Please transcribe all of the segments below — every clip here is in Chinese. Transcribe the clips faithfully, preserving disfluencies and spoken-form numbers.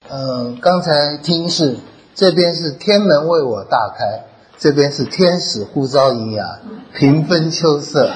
嗯，刚才听是这边是天门为我大开，这边是天使呼召银牙，平分秋色。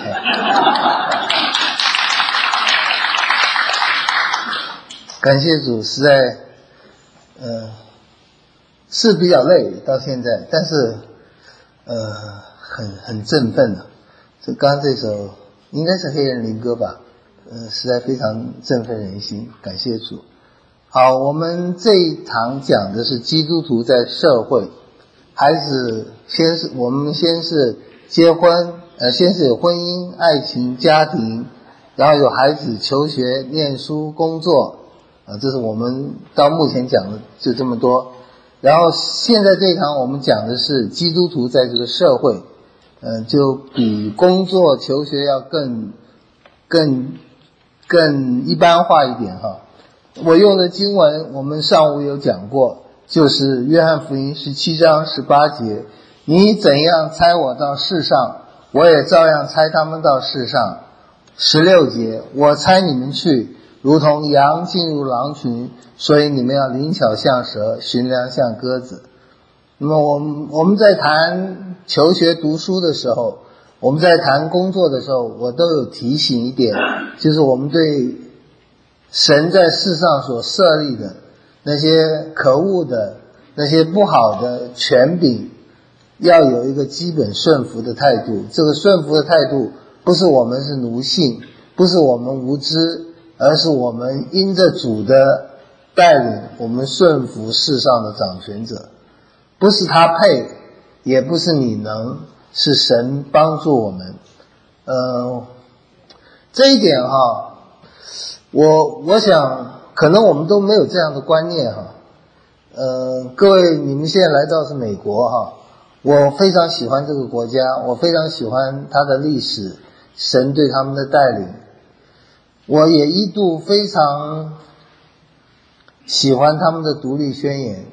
感谢主，实在，呃，是比较累到现在，但是，呃，很很振奋的。这刚刚这首应该是黑人灵歌吧，呃，实在非常振奋人心，感谢主。好，我们这一堂讲的是基督徒在社会，还是先是我们先是结婚，呃，先是有婚姻、爱情、家庭，然后有孩子求学、念书、工作。啊，这是我们到目前讲的就这么多。然后现在这一堂我们讲的是基督徒在这个社会，呃，就比工作求学要更更更一般化一点哈。我用的经文我们上午有讲过，就是约翰福音十七章十八节，你怎样差我到世上，我也照样差他们到世上。十六节，我差你们去如同羊进入狼群，所以你们要灵巧像蛇，驯良像鸽子。那么我们我们在谈求学读书的时候，我们在谈工作的时候，我都有提醒一点，就是我们对神在世上所设立的那些可恶的、那些不好的权柄，要有一个基本顺服的态度。这个顺服的态度不是我们是奴性，不是我们无知，而是我们因着主的带领，我们顺服世上的掌权者。不是他配，也不是你能，是神帮助我们。呃，这一点哈，我我想可能我们都没有这样的观念哈。呃，各位你们现在来到是美国哈，我非常喜欢这个国家，我非常喜欢它的历史，神对他们的带领。我也一度非常喜欢他们的独立宣言。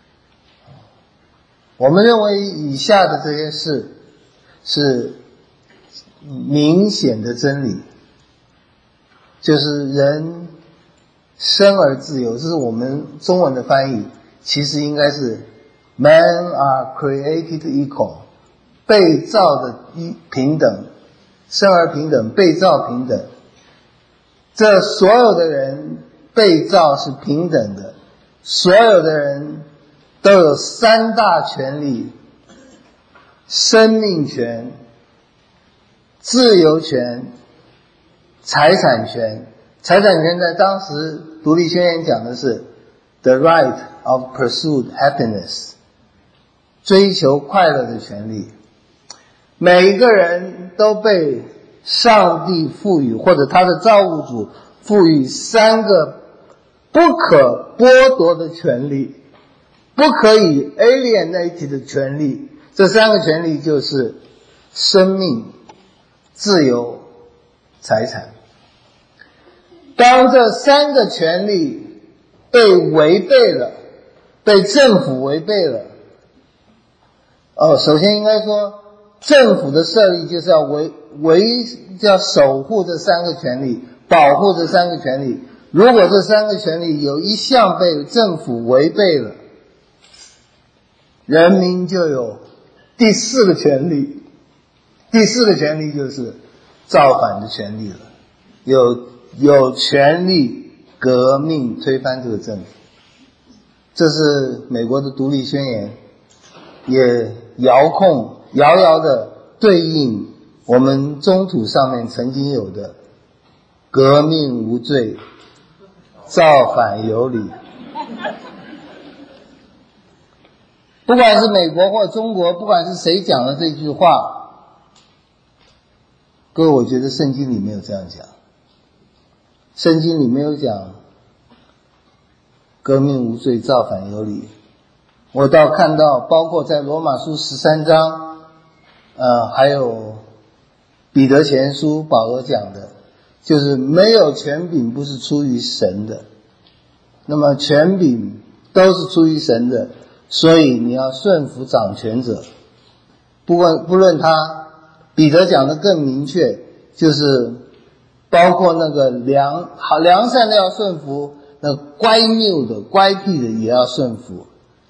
我们认为以下的这些事是明显的真理，就是人生而自由，这是我们中文的翻译，其实应该是 Man are created equal， 被造的平等，生而平等，被造平等。这所有的人被造是平等的，所有的人都有三大权利：生命权、自由权、财产权。财产权在当时独立宣言讲的是 the right of pursued happiness， 追求快乐的权利。每一个人都被上帝赋予，或者他的造物主赋予三个不可剥夺的权利，不可以 alienate 的权利。这三个权利就是生命、自由、财产。当这三个权利被违背了，被政府违背了，哦，首先应该说政府的设立就是要维维要守护这三个权利，保护这三个权利。如果这三个权利有一项被政府违背了，人民就有第四个权利。第四个权利就是造反的权利了，有有权利革命推翻这个政府。这是美国的独立宣言，也遥控遥遥的对应我们中土上面曾经有的革命无罪，造反有理。不管是美国或中国，不管是谁讲的这句话，各位，我觉得圣经里没有这样讲。圣经里没有讲革命无罪，造反有理。我倒看到包括在罗马书十三章，呃，还有彼得前书保罗讲的，就是没有权柄不是出于神的，那么权柄都是出于神的，所以你要顺服掌权者。不管不论他，彼得讲的更明确，就是包括那个良好良善的要顺服， 那乖拗的、乖僻的也要顺服。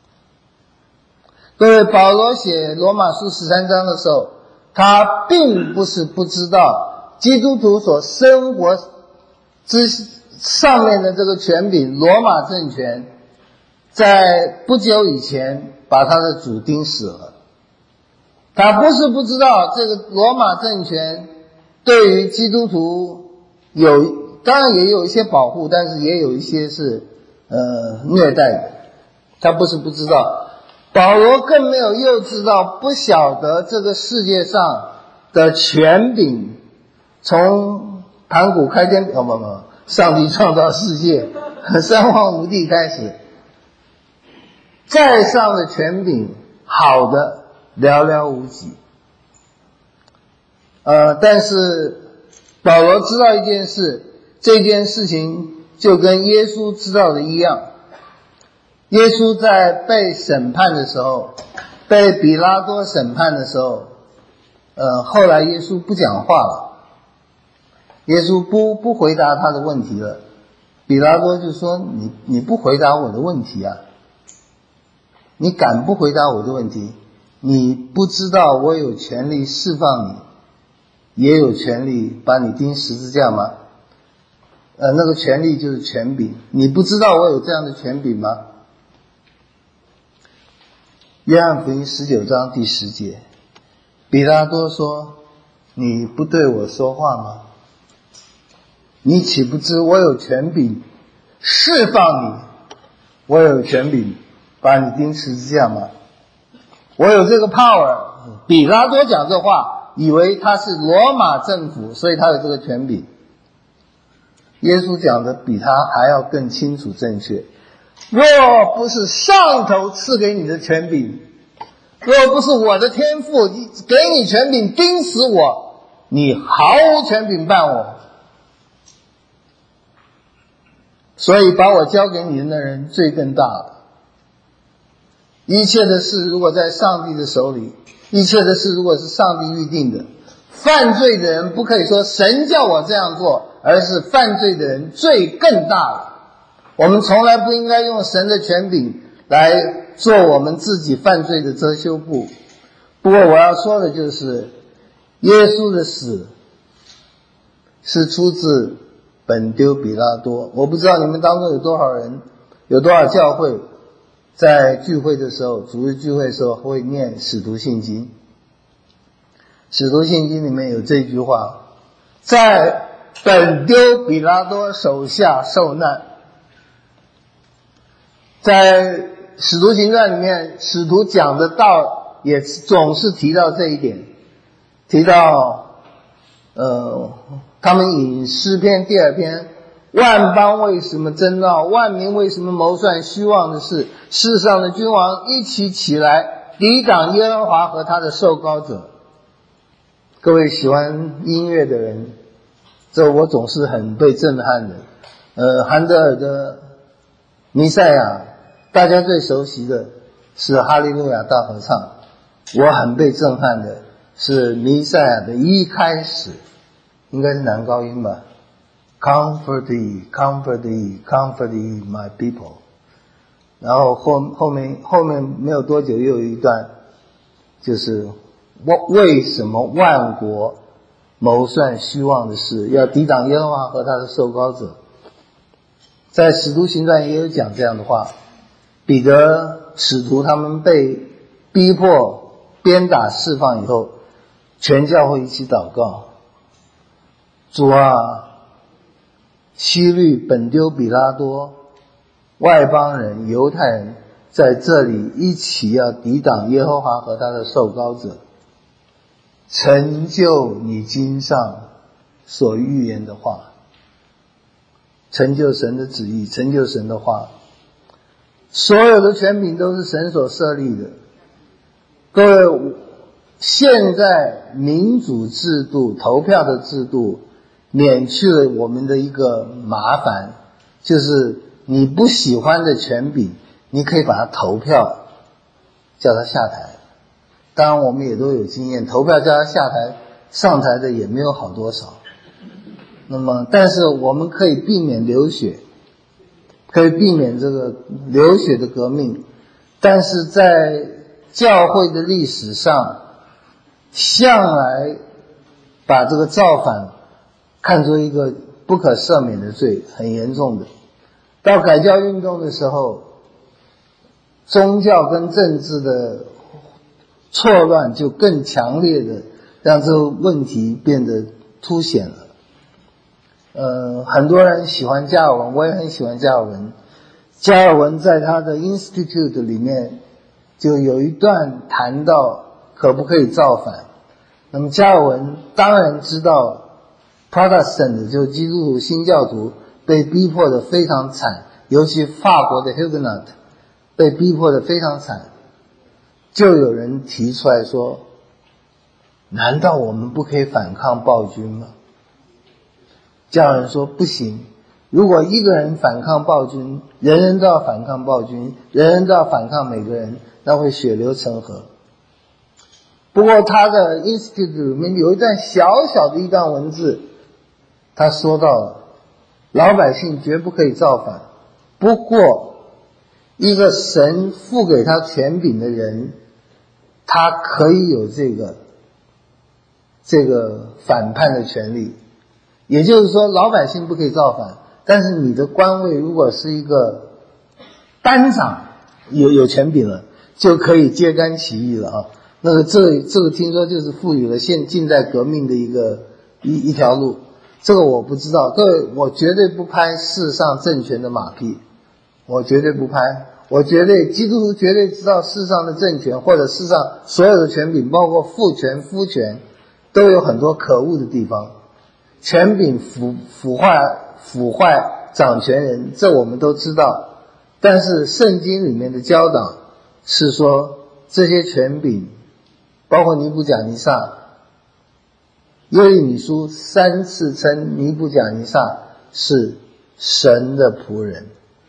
各位，保罗写罗马书十三章的时候，他并不是不知道基督徒所生活之上面的这个权柄罗马政权在不久以前把他的主钉死了。他不是不知道这个罗马政权对于基督徒有，当然也有一些保护，但是也有一些是呃虐待的，他不是不知道。保罗更没有幼稚到不晓得这个世界上的权柄从盘古开天，哦不不，上帝创造世界三皇五帝开始，在上的权柄好的寥寥无几。呃，但是保罗知道一件事，这件事情就跟耶稣知道的一样。耶稣在被审判的时候，被比拉多审判的时候，呃，后来耶稣不讲话了，耶稣不不回答他的问题了。比拉多就说：“你你不回答我的问题啊？你敢不回答我的问题？你不知道我有权利释放你，也有权利把你钉十字架吗？呃，那个权利就是权柄，你不知道我有这样的权柄吗？”约翰福音十九章第十节，比拉多说：“你不对我说话吗？你岂不知我有权柄释放你？我有权柄把你钉十字架吗？我有这个 power。”比拉多讲这话，以为他是罗马政府，所以他有这个权柄。耶稣讲的比他还要更清楚正确。若不是上头赐给你的权柄，若不是我的天父给你权柄钉死我，你毫无权柄办我。所以把我交给你的那人罪更大了。一切的事如果在上帝的手里，一切的事如果是上帝预定的，犯罪的人不可以说神叫我这样做，而是犯罪的人罪更大了。我们从来不应该用神的权柄来做我们自己犯罪的遮羞布。不过我要说的就是，耶稣的死是出自本丢比拉多。我不知道你们当中有多少人，有多少教会在聚会的时候，主日聚会的时候会念使徒信经。使徒信经里面有这句话：在本丢比拉多手下受难。在使徒行传里面，使徒讲的道也总是提到这一点，提到呃，他们引诗篇第二篇，万邦为什么争闹，万民为什么谋算虚妄的事，世上的君王一起起来抵挡耶和华和他的受膏者。各位喜欢音乐的人，这我总是很被震撼的。呃，韩德尔的弥赛亚，大家最熟悉的是哈利路亚大合唱，我很被震撼的是弥赛亚的一开始，应该是男高音吧， Comfort ye, comfort ye, comfort ye my people。 然后后后面后面没有多久又有一段，就是为什么万国谋算虚妄的事，要抵挡耶和华和他的受膏者。在使徒行传也有讲这样的话，彼得使徒他们被逼迫鞭打释放以后，全教会一起祷告，主啊，希律、本丢、比拉多、外邦人、犹太人在这里一起要抵挡耶和华和他的受膏者，成就你经上所预言的话，成就神的旨意，成就神的话。所有的权柄都是神所设立的。各位，现在民主制度、投票的制度免去了我们的一个麻烦，就是你不喜欢的权柄，你可以把它投票叫他下台。当然我们也都有经验，投票叫他下台，上台的也没有好多少。那么但是我们可以避免流血， 可以避免这个流血的革命，但是在教会的历史上，向来把这个造反看作一个不可赦免的罪，很严重的。到改教运动的时候，宗教跟政治的错乱就更强烈的让这个问题变得凸显了。呃，很多人喜欢加尔文，我也很喜欢加尔文。加尔文在他的 Institute 里面就有一段谈到可不可以造反。那么加尔文当然知道 Protestant 就是基督徒新教徒被逼迫的非常惨，尤其法国的 Huguenot 被逼迫的非常惨，就有人提出来说，难道我们不可以反抗暴君吗？加尔文说不行，如果一个人反抗暴君，人人都要反抗暴君，人人都要反抗每个人，那会血流成河。不过他的 Institute 里面有一段小小的一段文字，他说到了老百姓绝不可以造反，不过一个神赋给他权柄的人，他可以有这个这个反叛的权利。也就是说老百姓不可以造反，但是你的官位如果是一个班长，有有权柄了，就可以揭竿起义了啊。那个这个这个听说就是赋予了现近代革命的一个一一条路，这个我不知道。各位，我绝对不拍世上政权的马屁，我绝对不拍。我绝对基督徒绝对知道世上的政权或者世上所有的权柄，包括父权、夫权，都有很多可恶的地方。权柄腐腐坏腐坏掌权人，这我们都知道。但是圣经里面的教导是说，这些权柄，包括尼布甲尼撒，耶利米书三次称尼布甲尼撒是神的仆人，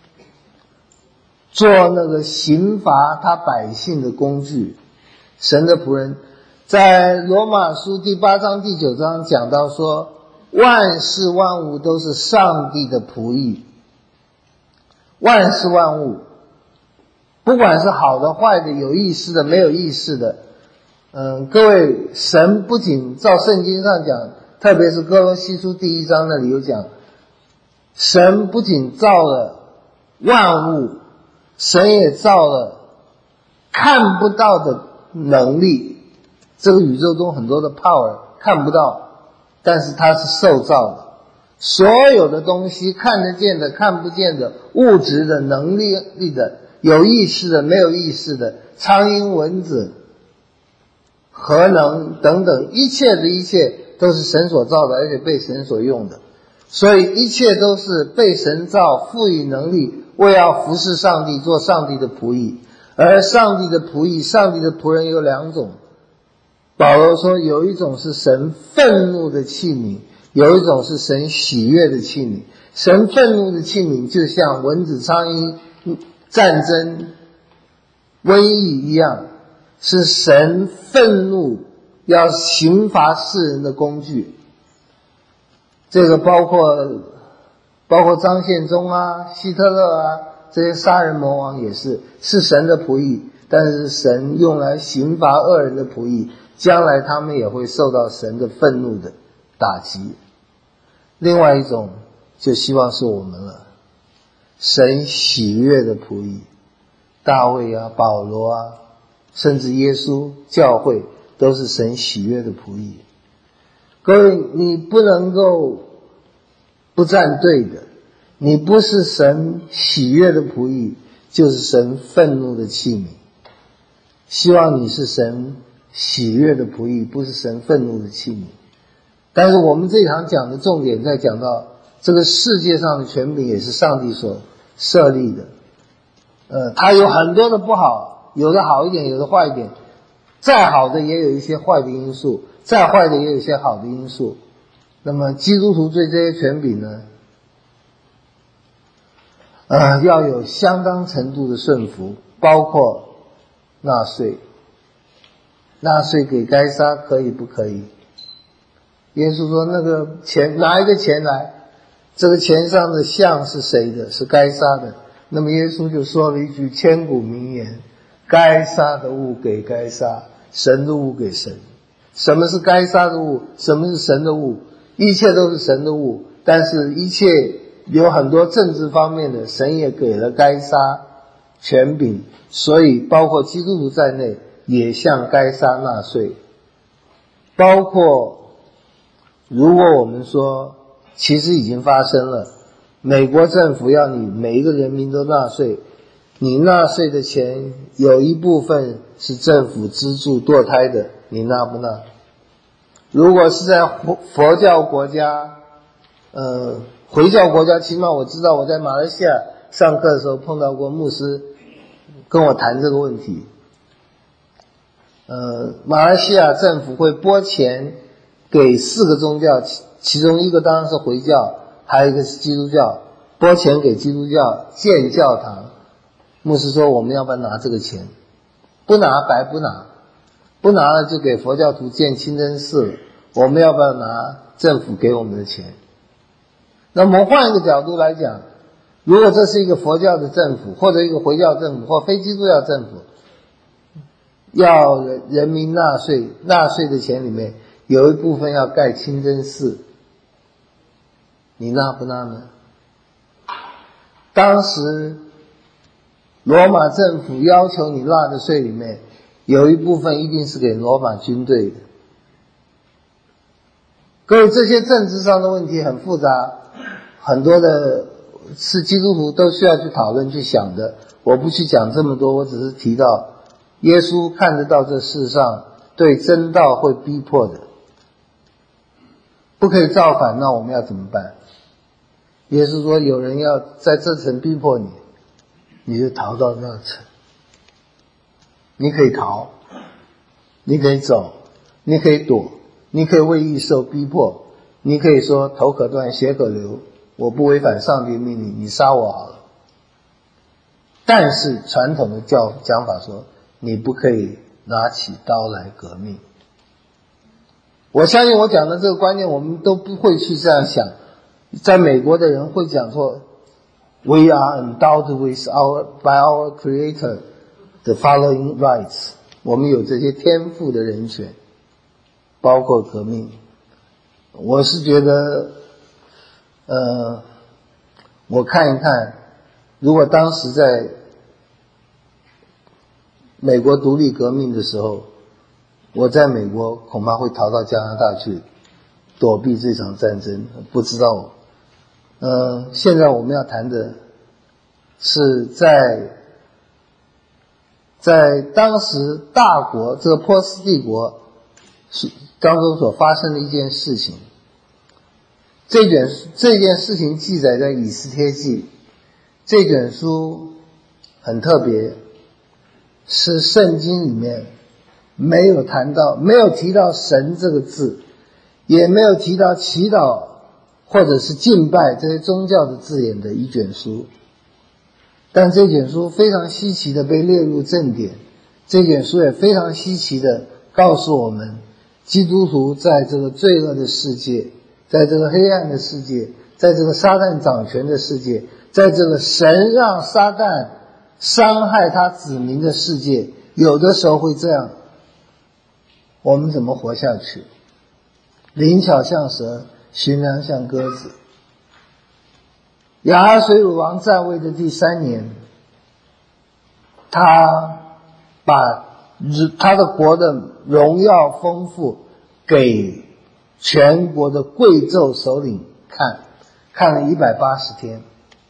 做那个刑罚他百姓的工具，神的仆人。在罗马书第八章第九章讲到说，万事万物都是上帝的仆役，万事万物，不管是好的坏的，有意识的没有意识的，嗯，各位，神不仅照圣经上讲，特别是哥罗西书第一章那里有讲，神不仅造了万物，神也造了看不到的能力。这个宇宙中很多的 power 看不到，但是它是受造的，所有的东西，看得见的看不见的，物质的能力力的，有意识的没有意识的，苍蝇蚊子核能等等，一切的一切都是神所造的，而且被神所用的。所以一切都是被神造，赋予能力，为要服侍上帝，做上帝的仆役。而上帝的仆役，上帝的仆人有两种。保罗说，有一种是神愤怒的器皿，有一种是神喜悦的器皿。神愤怒的器皿就像蚊子、苍蝇、战争、瘟疫一样，是神愤怒要刑罚世人的工具。这个包括包括张献忠啊、希特勒啊，这些杀人魔王也是是神的仆役，但是神用来刑罚恶人的仆役，将来他们也会受到神的愤怒的打击。另外一种就希望是我们了，神喜悦的仆役，大卫啊、保罗啊，甚至耶稣、教会都是神喜悦的仆役。各位，你不能够不站队的，你不是神喜悦的仆役，就是神愤怒的器皿。希望你是神喜悦的仆役，不是神愤怒的器皿。但是我们这一堂讲的重点在讲到这个世界上的权柄也是上帝所设立的，呃，它有很多的不好，有的好一点，有的坏一点，再好的也有一些坏的因素，再坏的也有一些好的因素。那么基督徒对这些权柄呢，呃，要有相当程度的顺服，包括纳税。纳税给该撒可以不可以？耶稣说那个钱拿一个钱来， 这个钱上的像是谁的？是该杀的。那么耶稣就说了一句千古名言：该杀的物给该杀，神的物给神。什么是该杀的物？什么是神的物？一切都是神的物，但是一切有很多政治方面的，神也给了该杀权柄，所以包括基督徒在内也向该杀纳税。包括如果我们说其实已经发生了，美国政府要你每一个人民都纳税，你纳税的钱有一部分是政府资助堕胎的，你纳不纳？如果是在佛教国家呃，回教国家，起码我知道我在马来西亚上课的时候碰到过牧师跟我谈这个问题。呃，马来西亚政府会拨钱给四个宗教，其中一个当然是回教，还有一个是基督教，拨钱给基督教建教堂。牧师说我们要不要拿这个钱？不拿白不拿，不拿了就给佛教徒建清真寺了，我们要不要拿政府给我们的钱？那么换一个角度来讲，如果这是一个佛教的政府，或者一个回教政府，或非基督教政府，要人民纳税，纳税的钱里面有一部分要盖清真寺，你纳不纳呢？当时罗马政府要求你纳的税里面有一部分一定是给罗马军队的。各位，这些政治上的问题很复杂，很多的是基督徒都需要去讨论去想的，我不去讲这么多，我只是提到耶稣看得到这世上对真道会逼迫的，不可以造反，那我们要怎么办？耶稣说有人要在这层逼迫你，你就逃到那层。你可以逃，你可以走，你可以躲，你可以为义受逼迫，你可以说头可断血可流，我不违反上帝命令，你杀我好了。但是传统的教讲法说你不可以拿起刀来革命。我相信我讲的这个观念我们都不会去这样想。在美国的人会讲说 We are endowed with our by our creator the following rights， 我们有这些天赋的人权，包括革命。我是觉得呃，我看一看，如果当时在美国独立革命的时候，我在美国恐怕会逃到加拿大去躲避这场战争，不知道。呃，现在我们要谈的是在在当时大国这个波斯帝国当中所发生的一件事情。这卷这件事情记载在以斯帖记，这卷书很特别，是圣经里面没有谈到，没有提到神这个字，也没有提到祈祷或者是敬拜这些宗教的字眼的一卷书。但这卷书非常稀奇的被列入正典，这卷书也非常稀奇的告诉我们，基督徒在这个罪恶的世界，在这个黑暗的世界，在这个撒旦掌权的世界，在这个神让撒旦伤害他子民的世界，有的时候会这样，我们怎么活下去？灵巧像蛇，寻良像鸽子。亚哈水鲁王在位的第三年，他把他的国的荣耀丰富给全国的贵胄首领看，看了一百八十天。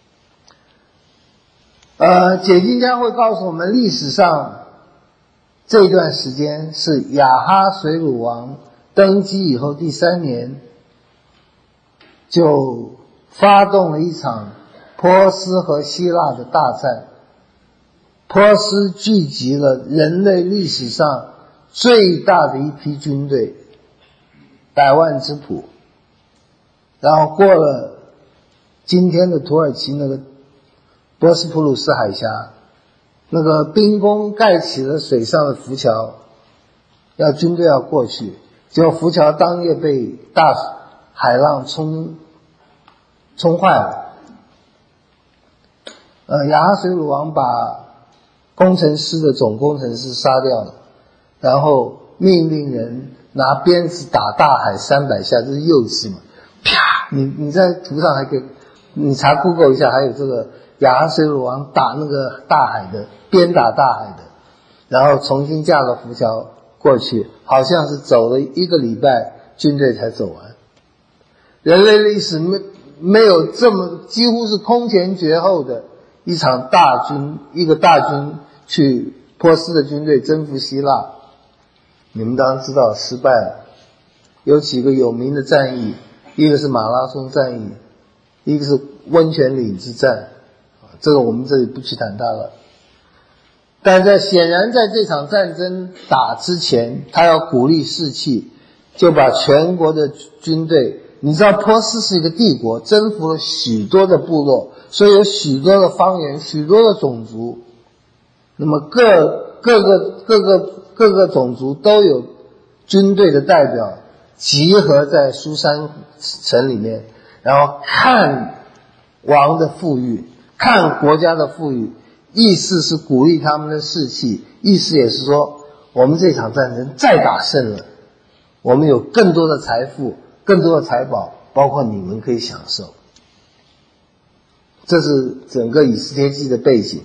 呃，解经家会告诉我们，历史上这段时间是亚哈水鲁王登基以后第三年，就发动了一场波斯和希腊的大战。波斯聚集了人类历史上最大的一批军队，百万之谱，然后过了今天的土耳其那个波斯普鲁斯海峡，那个兵工盖起了水上的浮桥，要军队要过去，结果浮桥当夜被大海浪冲冲坏了。呃，亚哈水鲁王把工程师的总工程师杀掉了，然后命令人拿鞭子打大海三百下，这是幼稚嘛？啪！你你在图上还可以，你查 Google 一下，还有这个亚哈水鲁王打那个大海的，鞭打大海的，然后重新架个浮桥过去，好像是走了一个礼拜，军队才走完。人类历史没没有这么几乎是空前绝后的一场大军，一个大军去波斯的军队征服希腊，你们当然知道失败了。有几个有名的战役，一个是马拉松战役，一个是温泉岭之战，这个我们这里不去谈它了。但在显然在这场战争打之前，他要鼓励士气，就把全国的军队，你知道波斯是一个帝国，征服了许多的部落，所以有许多的方言，许多的种族，那么各各个各个各个种族都有军队的代表集合在苏珊城里面，然后看王的富裕，看国家的富裕，意思是鼓励他们的士气，意思也是说我们这场战争再打胜了，我们有更多的财富，更多的财宝，包括你们可以享受。这是整个以斯帖记的背景。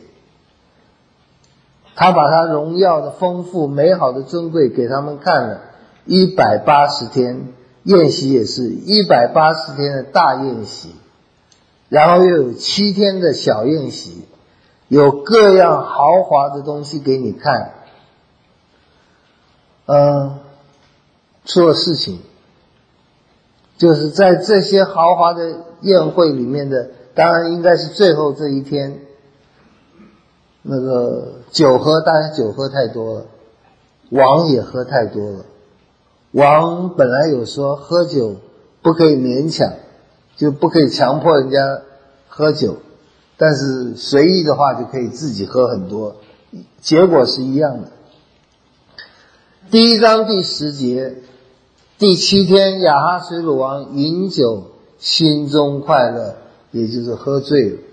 他把他荣耀的丰富美好的尊贵给他们看了一百八十天，宴席也是一百八十天的大宴席，然后又有七天的小宴席，有各样豪华的东西给你看。嗯，出了事情，就是在这些豪华的宴会里面的，当然应该是最后这一天，那个酒喝，大家酒喝太多了，王也喝太多了。王本来有说喝酒不可以勉强，就不可以强迫人家喝酒，但是随意的话就可以自己喝很多，结果是一样的。第一章第十节，第七天，亚哈水鲁王饮酒，心中快乐，也就是喝醉了。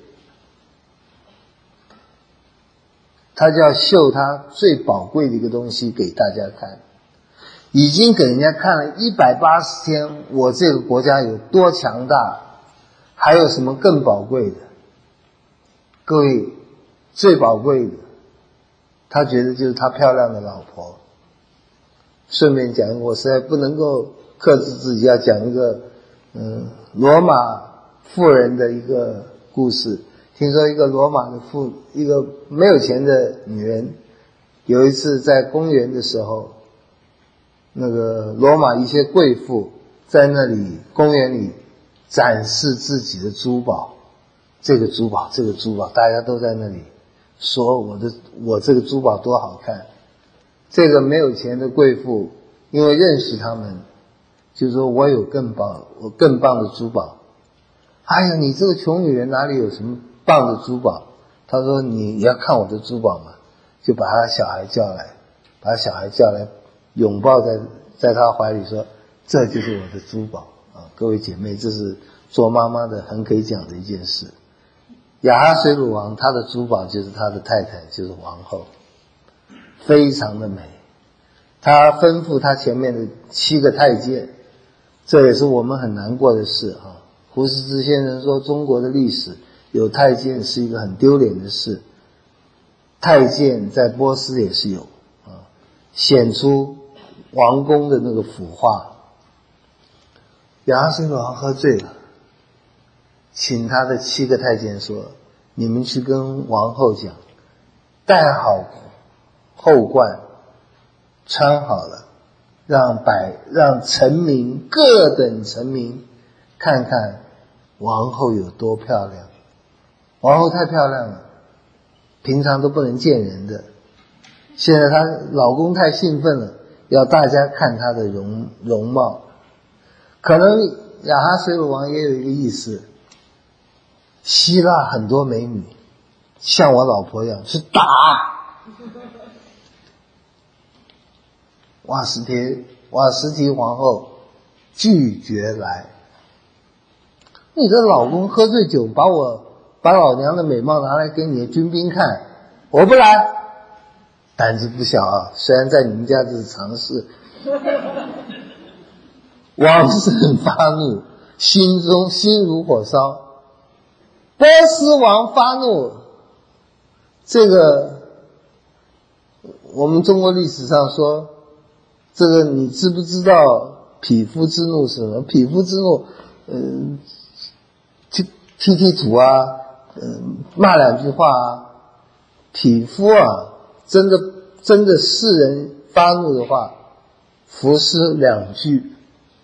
他就要秀他最宝贵的一个东西给大家看，已经给人家看了一百八十天，我这个国家有多强大，还有什么更宝贵的？各位，最宝贵的，他觉得就是他漂亮的老婆。顺便讲，我实在不能够克制自己，要讲一个嗯罗马富人的一个故事。听说一个罗马的富，一个没有钱的女人，有一次在公园的时候，那个罗马一些贵妇在那里公园里展示自己的珠宝，这个珠宝这个珠宝，大家都在那里说我的我这个珠宝多好看。这个没有钱的贵妇因为认识他们，就说我有更棒我更棒的珠宝。哎呀，你这个穷女人哪里有什么棒的珠宝？他说你要看我的珠宝嘛，就把他小孩叫来，把小孩叫来拥抱在在他怀里说，这就是我的珠宝啊！各位姐妹，这是做妈妈的很可以讲的一件事。亚哈水鲁王他的珠宝就是他的太太，就是王后，非常的美。他吩咐他前面的七个太监，这也是我们很难过的事啊。胡适之先生说，中国的历史有太监是一个很丢脸的事，太监在波斯也是有啊，显出王宫的那个腐化。亚哈水鲁王喝醉了，请他的七个太监说，你们去跟王后讲，戴好后冠，穿好了，让百让臣民各等臣民看看王后有多漂亮。王后太漂亮了，平常都不能见人的，现在她老公太兴奋了，要大家看她的容容貌。可能亚哈水鲁王也有一个意思，希腊很多美女像我老婆一样去打。瓦实提瓦实提皇后拒绝来。 你的老公喝醉酒，把我把老娘的美貌拿来给你的军兵看，我不来。胆子不小啊，虽然在你们家这是常事。王甚发怒，心中心如火烧。波斯王发怒，这个我们中国历史上说，这个你知不知道匹夫之怒是什么？匹夫之怒，嗯、呃，踢踢踢土啊，嗯、呃，骂两句话啊。匹夫啊，真的真的世人发怒的话，伏尸两句，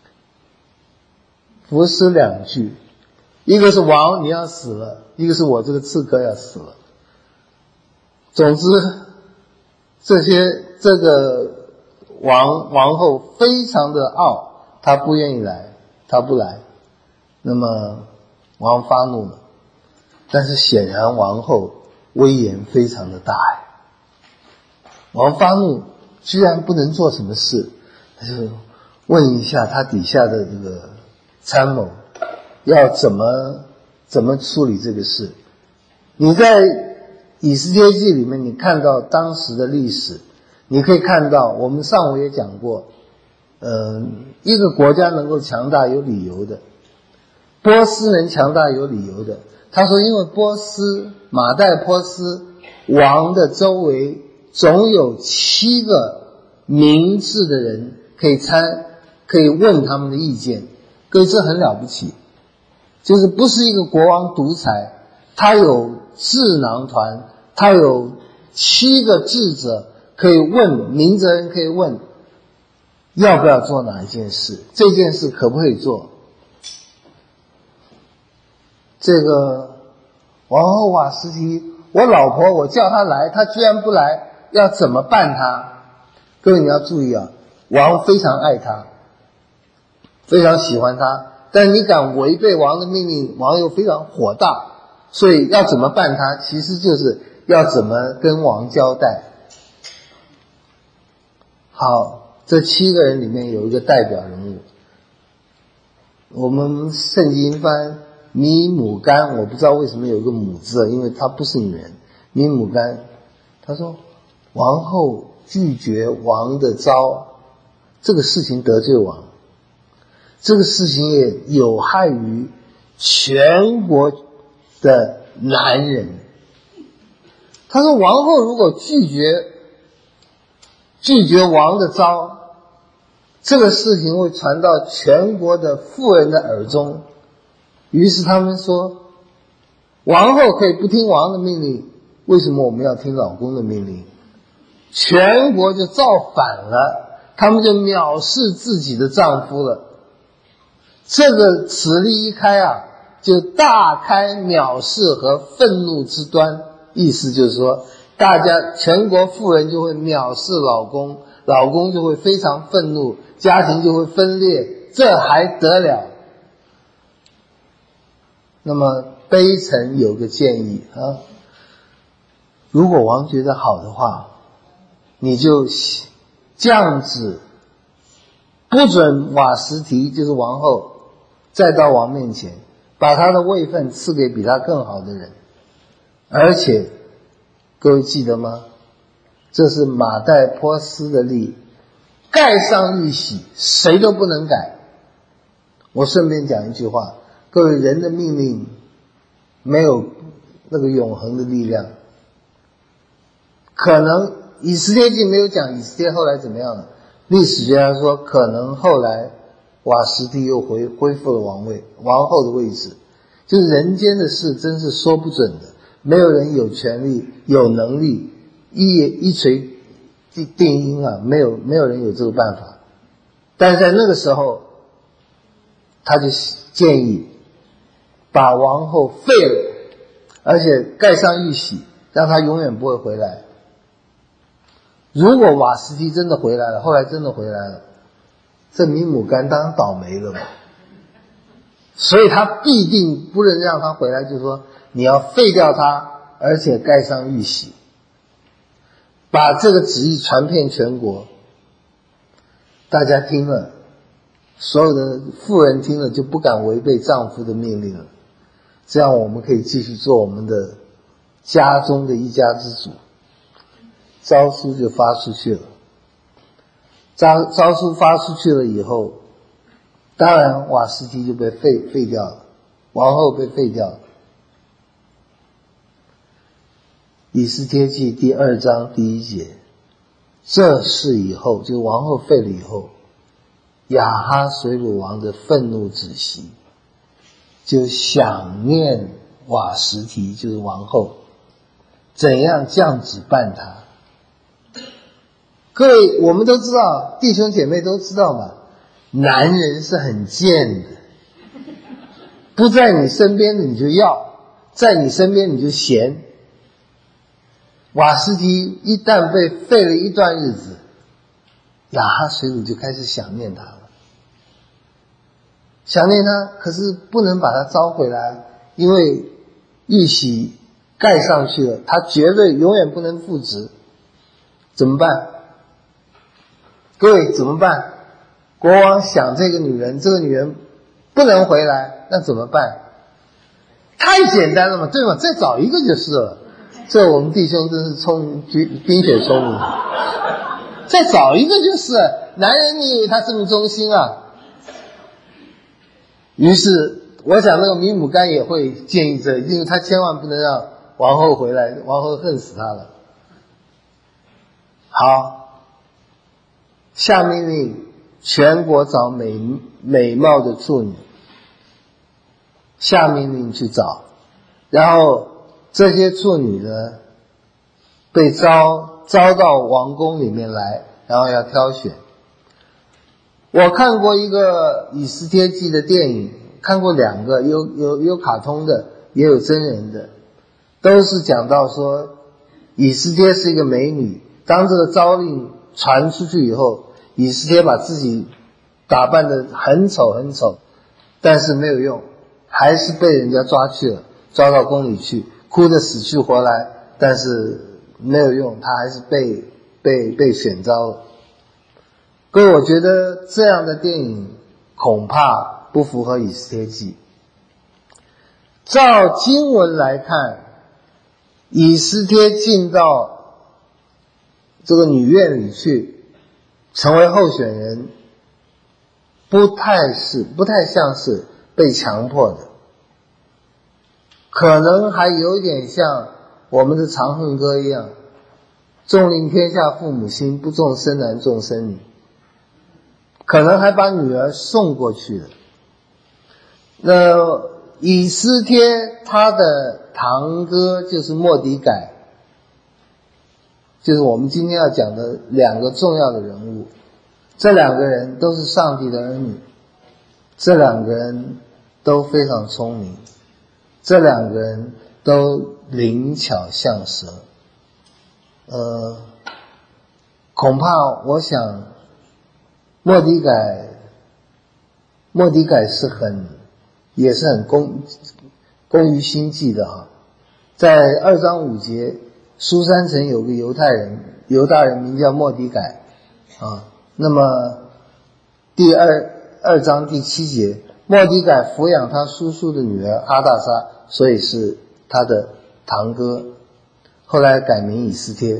伏尸两句，一个是王你要死了，一个是我这个刺客要死了。总之，这些这个王王后非常的傲，她不愿意来，她不来。那么王发怒了，但是显然王后威严非常的大呀。王发怒居然不能做什么事，他就问一下他底下的这个参谋要怎么怎么处理这个事。你在以斯帖记里面你看到当时的历史，你可以看到我们上午也讲过，呃，一个国家能够强大有理由的，波斯能强大有理由的。他说因为波斯马代波斯王的周围总有七个明智的人可以参可以问他们的意见，各位这很了不起，就是不是一个国王独裁，他有智囊团，他有七个智者可以问，明哲人可以问要不要做哪一件事，这件事可不可以做。这个王后瓦斯提，我老婆我叫她来，她居然不来，要怎么办她？各位你要注意啊，王非常爱她，非常喜欢她，但你敢违背王的命令，王又非常火大，所以要怎么办她，其实就是要怎么跟王交代。好，这七个人里面有一个代表人物，我们圣经翻米母干，我不知道为什么有个母字，因为她不是女人。米母干他说王后拒绝王的招，这个事情得罪王，这个事情也有害于全国的男人。他说王后如果拒绝拒绝王的招，这个事情会传到全国的妇人的耳中。于是他们说王后可以不听王的命令，为什么我们要听老公的命令？全国就造反了，他们就藐视自己的丈夫了。这个此例一开啊，就大开藐视和愤怒之端，意思就是说大家全国妇人就会藐视老公，老公就会非常愤怒，家庭就会分裂，这还得了？那么悲臣有个建议啊，如果王觉得好的话，你就降旨不准瓦实提就是王后再到王面前，把他的位分赐给比他更好的人。而且各位记得吗？这是马代波斯的例，盖上玉玺谁都不能改。我顺便讲一句话，各位人的命令没有那个永恒的力量，可能以斯帖记没有讲以斯帖后来怎么样了，历史学家说可能后来瓦实提又回恢复了王位王后的位置。就是人间的事真是说不准的，没有人有权利有能力一一锤定音啊，没有没有人有这个办法。但是在那个时候他就建议把王后废了，而且盖上玉玺，让他永远不会回来。如果瓦实提真的回来了，后来真的回来了，这米母干当然倒霉了嘛。所以他必定不能让他回来，就是说你要废掉他，而且盖上玉玺，把这个旨意传遍全国。大家听了所有的妇人听了就不敢违背丈夫的命令了，这样我们可以继续做我们的家中的一家之主。诏书就发出去了，诏诏书发出去了以后，当然瓦斯提就被废废掉了，王后被废掉了。以斯帖记第二章第一节，这事以后，就王后废了以后，亚哈水鲁王的愤怒止息，就想念瓦实提，就是王后，怎样降旨办他。各位，我们都知道，弟兄姐妹都知道嘛，男人是很贱的，不在你身边的你就要，在你身边你就嫌。瓦实提一旦被废了一段日子，亚哈水鲁就开始想念他了，想念他，可是不能把他招回来，因为玉玺盖上去了，他绝对永远不能复职，怎么办？各位怎么办？国王想这个女人，这个女人不能回来，那怎么办？太简单了嘛，对吗？再找一个就是了。这我们弟兄真是聪冰雪聪明，再找一个就是了。男人你以为他这么忠心啊？于是我想那个米姆干也会建议这，因为他千万不能让王后回来，王后恨死他了。好，下命令全国找美美貌的处女，下命令去找，然后这些处女呢被招招到王宫里面来，然后要挑选。我看过一个以斯帖记的电影，看过两个，有有有卡通的，也有真人的，都是讲到说以斯帖是一个美女，当这个诏令传出去以后，以斯帖把自己打扮得很丑很丑，但是没有用，还是被人家抓去了，抓到宫里去，哭得死去活来，但是没有用，他还是被被被选召了。各位，我觉得这样的电影恐怕不符合以斯帖记。照经文来看，以斯帖进到这个女院里去成为候选人，不太是不太像是被强迫的，可能还有点像我们的长恨歌一样，重令天下父母心，不重生男重生女，可能还把女儿送过去了。那以斯帖他的堂哥就是末底改，就是我们今天要讲的两个重要的人物，这两个人都是上帝的儿女，这两个人都非常聪明，这两个人都灵巧像蛇。呃，恐怕我想末底改末底改是很也是很工工于心计的哈。在二章五节，苏珊城有个犹太人犹大人名叫末底改啊。那么第二二章第七节，末底改抚养他叔叔的女儿哈大沙，所以是他的堂哥，后来改名以斯帖。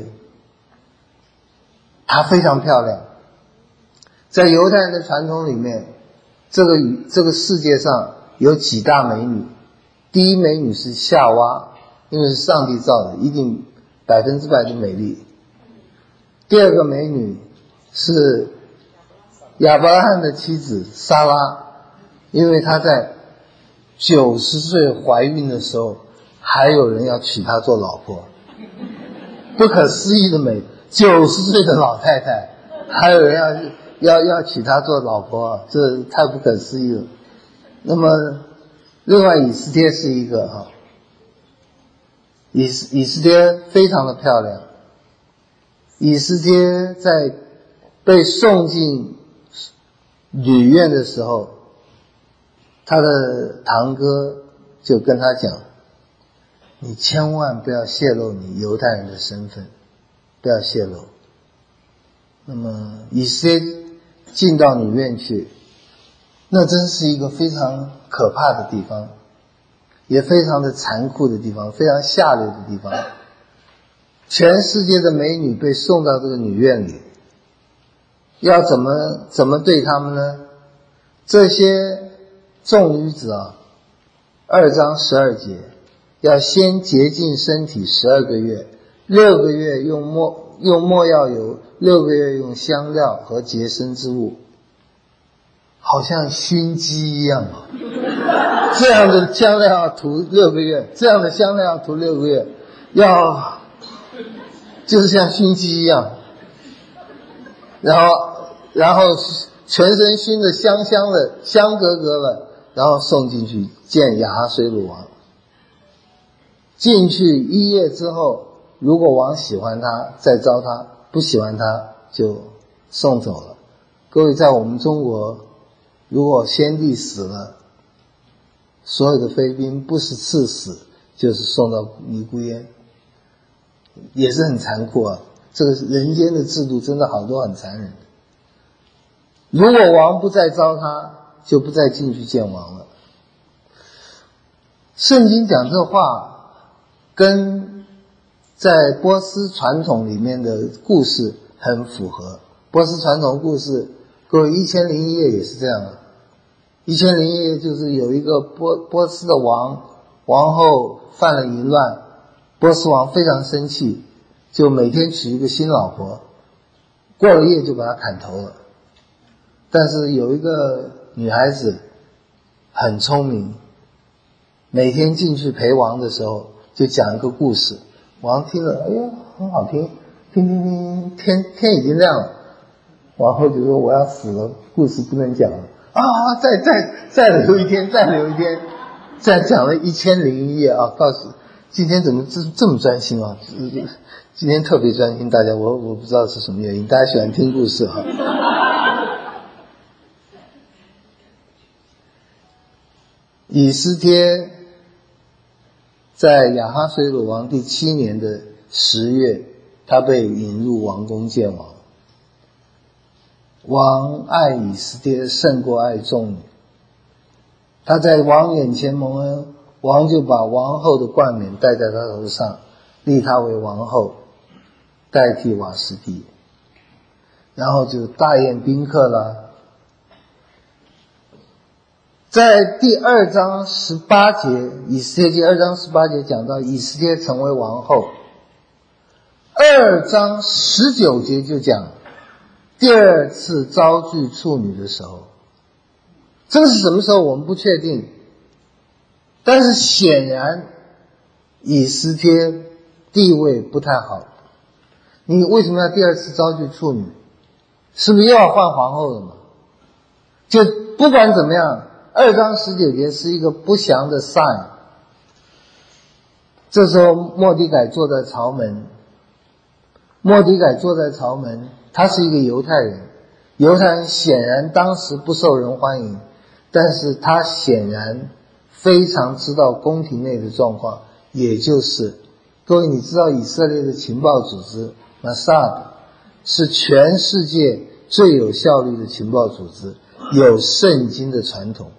她非常漂亮，在犹太人的传统里面，这个这个世界上有几大美女，第一美女是夏娃，因为是上帝造的，一定百分之百的美丽。第二个美女是亚伯拉罕的妻子撒拉，因为她在九十岁怀孕的时候，还有人要娶她做老婆，不可思议的美。九十岁的老太太，还有人要要要娶她做老婆，这太不可思议了。那么，另外以斯帖是一个哈，以以斯帖非常的漂亮。以斯帖在被送进女院的时候，他的堂哥就跟他讲：“你千万不要泄露你犹太人的身份。”不要泄露。那么以斯帖进到女院去， 那真是一个非常可怕的地方，也非常的残酷的地方，非常下流的地方。全世界的美女被送到这个女院里，要怎么怎么对他们呢？这些众女子啊，二章十二节，要先洁净身体十二个月，六个月用没用没药油，六个月用香料和洁身之物，好像熏鸡一样啊！这样的香料要涂六个月，这样的香料要涂六个月，要就是像熏鸡一样，然后然后全身熏得香香的，香格格的，然后送进去见亚哈水鲁王。进去一夜之后，如果王喜欢他再招他，不喜欢他就送走了。各位，在我们中国，如果先帝死了，所有的妃嫔不是赐死就是送到尼姑庵，也是很残酷啊。这个人间的制度真的好多很残忍。如果王不再招他，就不再进去见王了。圣经讲这话跟在波斯传统里面的故事很符合。波斯传统故事，各位，一千零一夜也是这样的。一千零一夜就是有一个波波斯的王，王后犯了淫乱，波斯王非常生气，就每天娶一个新老婆，过了夜就把她砍头了。但是有一个女孩子很聪明，每天进去陪王的时候就讲一个故事，王听了，哎呀，很好听，听听听，天天已经亮了，王后就说我要死了，故事不能讲了啊，再再再留一天，再留一天，再讲了一千零一夜啊，告诉今天怎么这这么专心啊？今天特别专心，大家我我不知道是什么原因，大家喜欢听故事哈。以斯帖在亚哈水鲁王第七年的十月，他被引入王宫见王。王爱以斯帖胜过爱众女，他在王眼前蒙恩，王就把王后的冠冕戴在他头上，立他为王后，代替瓦实蒂，然后就大宴宾客了。在第二章十八节，以斯帖记二章十八节讲到以斯帖成为王后。二章十九节就讲第二次招聚处女的时候，这个是什么时候我们不确定，但是显然以斯帖地位不太好。你为什么要第二次招聚处女？是不是又要换皇后了嘛？就不管怎么样，二章十九节是一个不祥的 sign。 这时候末底改坐在朝门，末底改坐在朝门，他是一个犹太人，犹太人显然当时不受人欢迎，但是他显然非常知道宫廷内的状况，也就是各位，你知道以色列的情报组织 Mossad 是全世界最有效率的情报组织，有圣经的传统。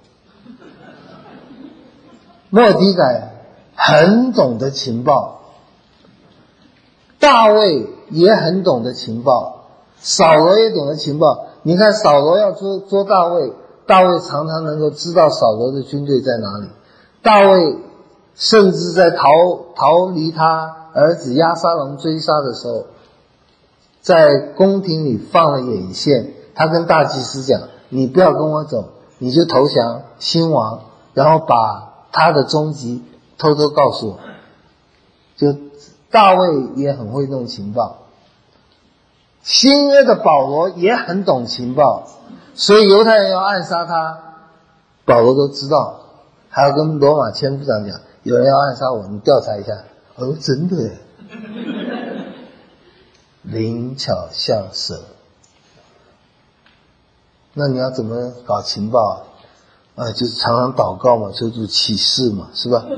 末底改很懂得情报，大卫也很懂得情报，扫罗也懂得情报。你看扫罗要捉捉大卫，大卫常常能够知道扫罗的军队在哪里。大卫甚至在逃逃离他儿子押沙龙追杀的时候，在宫廷里放了眼线，他跟大祭司讲，你不要跟我走，你就投降新王，然后把他的终极偷偷告诉我。就大卫也很会弄情报，新约的保罗也很懂情报，所以犹太人要暗杀他，保罗都知道，还要跟罗马千夫长讲，有人要暗杀我，你调查一下。哦，真的耶，灵巧像蛇。那你要怎么搞情报啊？啊，就是常常祷告嘛，求主启示嘛，是吧？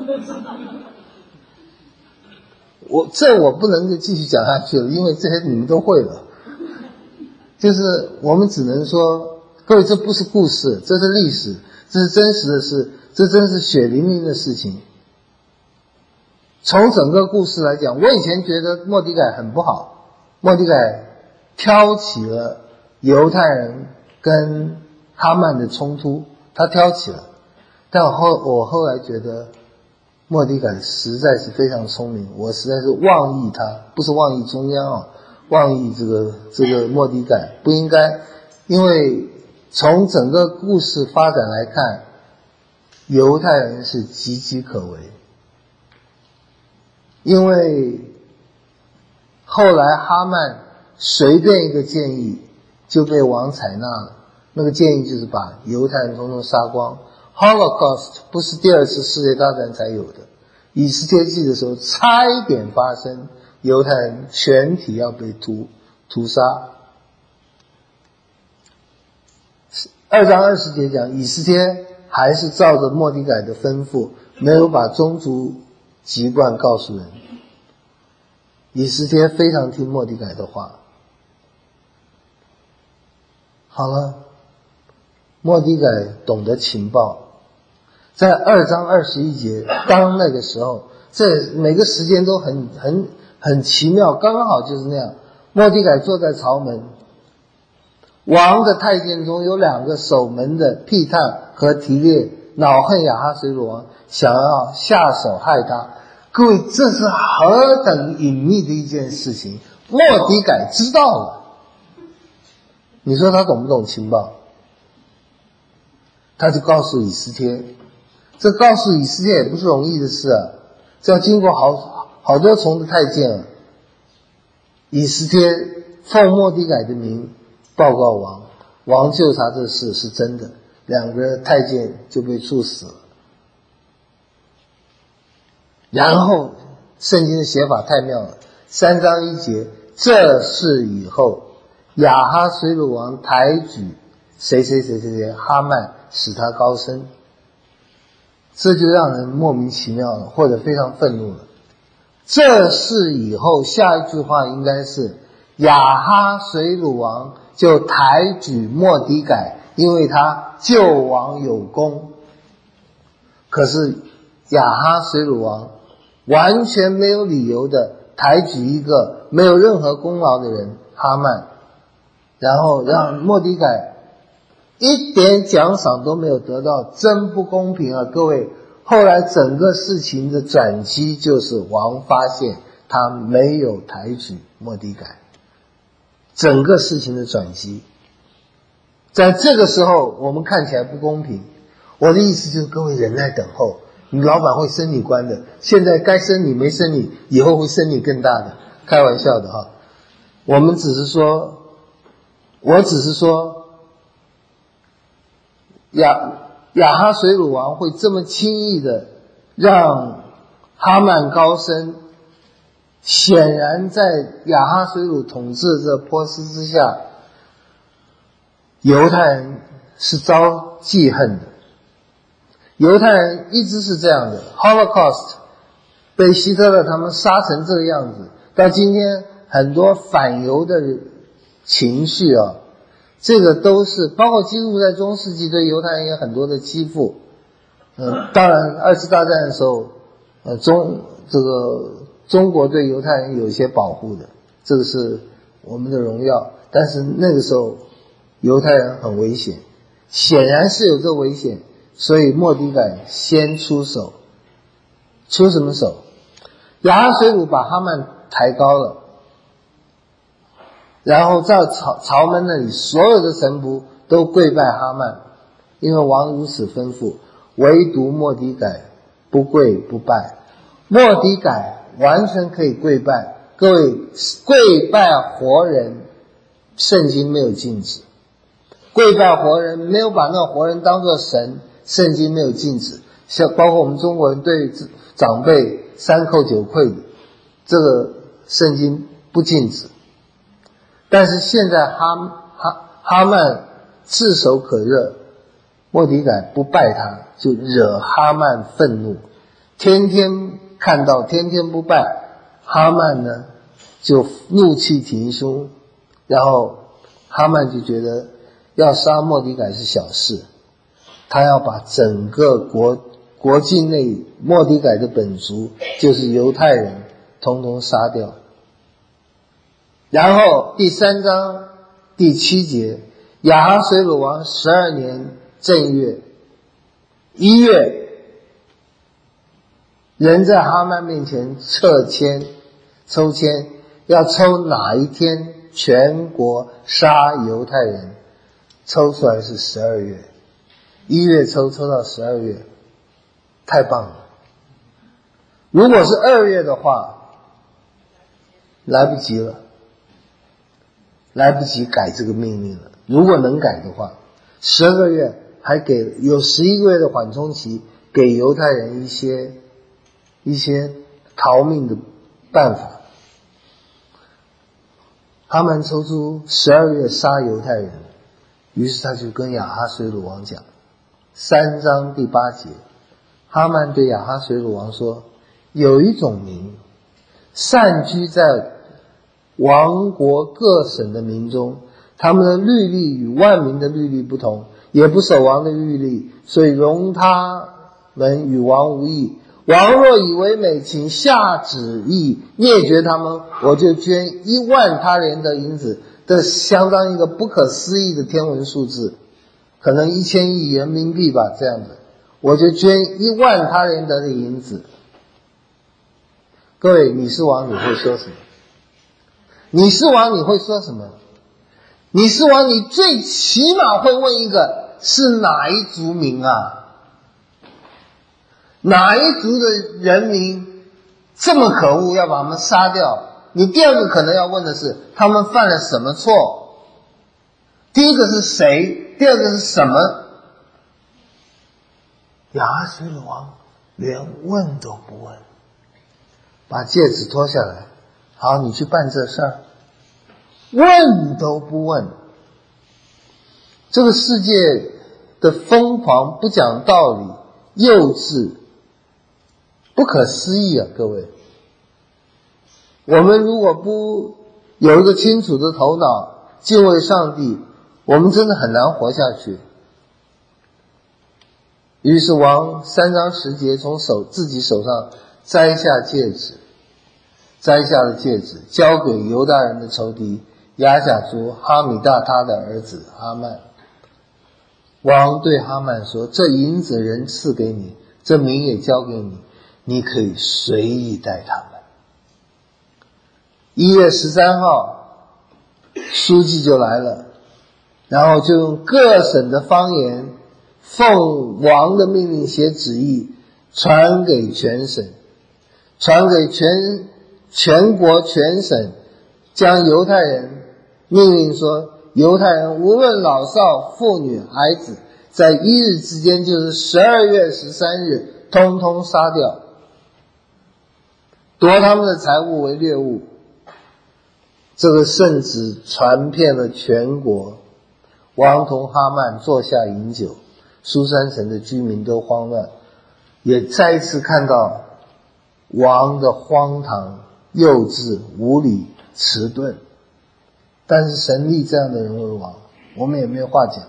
我这我不能够继续讲下去了，因为这些你们都会了。就是我们只能说， 各位，这不是故事，这是历史，这是真实的事，这真是血淋淋的事情。从整个故事来讲，我以前觉得末底改很不好，末底改挑起了犹太人跟哈曼的冲突，他挑起了。但我后我后来觉得末底改实在是非常聪明，我实在是妄议他，不是妄议中央啊，妄议这个这个末底改不应该，因为从整个故事发展来看，犹太人是岌岌可危，因为后来哈曼随便一个建议就被王采纳了，那个建议就是把犹太人统统杀光。Holocaust 不是第二次世界大战才有的，以斯帖记的时候差一点发生，犹太人全体要被屠屠杀。二章二十节讲，以斯帖还是照着末底改的吩咐，没有把宗族籍贯告诉人。以斯帖非常听末底改的话。好了，末底改懂得情报，在二章二十一节，当那个时候，这每个时间都很很很奇妙，刚刚好就是那样。末底改坐在朝门，王的太监中有两个守门的辟探和提列恼恨亚哈随鲁王，想要下手害他。各位，这是何等隐秘的一件事情，末底改知道了。你说他懂不懂情报？他就告诉以斯帖，这告诉以斯帖也不是容易的事啊，这要经过好好多重的太监啊。以斯帖奉末底改的名报告王，王就查这事是真的，两个太监就被处死了。然后圣经的写法太妙了，三章一节，这事以后，亚哈随鲁王抬举谁谁谁谁谁哈曼，使他高升。这就让人莫名其妙了，或者非常愤怒了。这事以后，下一句话应该是亚哈随鲁王就抬举末底改，因为他救王有功。可是亚哈随鲁王完全没有理由的抬举一个没有任何功劳的人哈曼，然后让末底改一点奖赏都没有得到，真不公平啊！各位，后来整个事情的转机就是王发现他没有抬举末底改，整个事情的转机。在这个时候我们看起来不公平，我的意思就是各位忍耐等候，你老板会升你官的，现在该升你没升你，以后会升你更大的，开玩笑的哈。我们只是说，我只是说亚亚哈随鲁王会这么轻易的让哈曼高升，显然在亚哈随鲁统治这波斯之下，犹太人是遭记恨的。犹太人一直是这样的， Holocaust 被希特勒他们杀成这个样子，到今天很多反犹的情绪啊，这个都是包括基督徒在中世纪对犹太人也很多的欺负。嗯、呃，当然二次大战的时候，呃中这个中国对犹太人有一些保护的，这个是我们的荣耀。但是那个时候犹太人很危险，显然是有这危险，所以末底改先出手。出什么手？亚哈随鲁把哈曼抬高了，然后在朝朝门那里所有的臣仆都跪拜哈曼，因为王如此吩咐，唯独末底改不跪不拜。末底改完全可以跪拜，各位，跪拜活人圣经没有禁止，跪拜活人没有把那活人当作神，圣经没有禁止。像包括我们中国人对长辈三叩九跪的，这个圣经不禁止。但是现在哈哈哈曼炙手可热，末底改不拜他，就惹哈曼愤怒，天天看到天天不拜，哈曼呢就怒气挺胸，然后哈曼就觉得要杀末底改是小事，他要把整个国国境内末底改的本族，就是犹太人，统统杀掉。然后第三章第七节，亚哈随鲁王十二年正月一月，人在哈曼面前撤签抽签，要抽哪一天全国杀犹太人，抽出来是十二月，一月抽抽到十二月，太棒了。如果是二月的话，来不及了，来不及改这个命令了。如果能改的话，十二个月还给有十一个月的缓冲期，给犹太人一些一些逃命的办法。哈曼抽出十二月杀犹太人，于是他就跟亚哈随鲁王讲，三章第八节，哈曼对亚哈随鲁王说，有一种民散居在王国各省的民中，他们的律例与万民的律例不同，也不守王的律例，所以容他们与王无异。王若以为美，请下旨意灭绝他们，我就捐一万他连得银子，这相当一个不可思议的天文数字，可能一千亿人民币吧，这样子，我就捐一万他连得的银子。各位，你是王，你会说什么？你是王，你会说什么？你是王，你最起码会问一个，是哪一族民啊？哪一族的人民这么可恶，要把他们杀掉？你第二个可能要问的是，他们犯了什么错？第一个是谁？第二个是什么？亚哈随鲁王连问都不问，把戒指脱下来，好，你去办这事儿，问都不问。这个世界的疯狂、不讲道理、幼稚，不可思议啊！各位，我们如果不有一个清楚的头脑，敬畏上帝，我们真的很难活下去。于是王三章十节从手自己手上摘下戒指，摘下了戒指，交给犹大人的仇敌亚甲族哈米大他的儿子哈曼。王对哈曼说，这银子人赐给你，这名也交给你，你可以随意待他们。一月十三号，书记就来了，然后就用各省的方言，奉王的命令写旨意，传给全省，传给全全国全省，将犹太人命令说，犹太人无论老少妇女孩子，在一日之间，就是十二月十三日，通通杀掉，夺他们的财物为掠物。这个圣旨传遍了全国，王同哈曼坐下饮酒，苏珊城的居民都慌乱，也再一次看到王的荒唐、幼稚、无理、迟钝。但是神立这样的人为王，我们也没有话讲。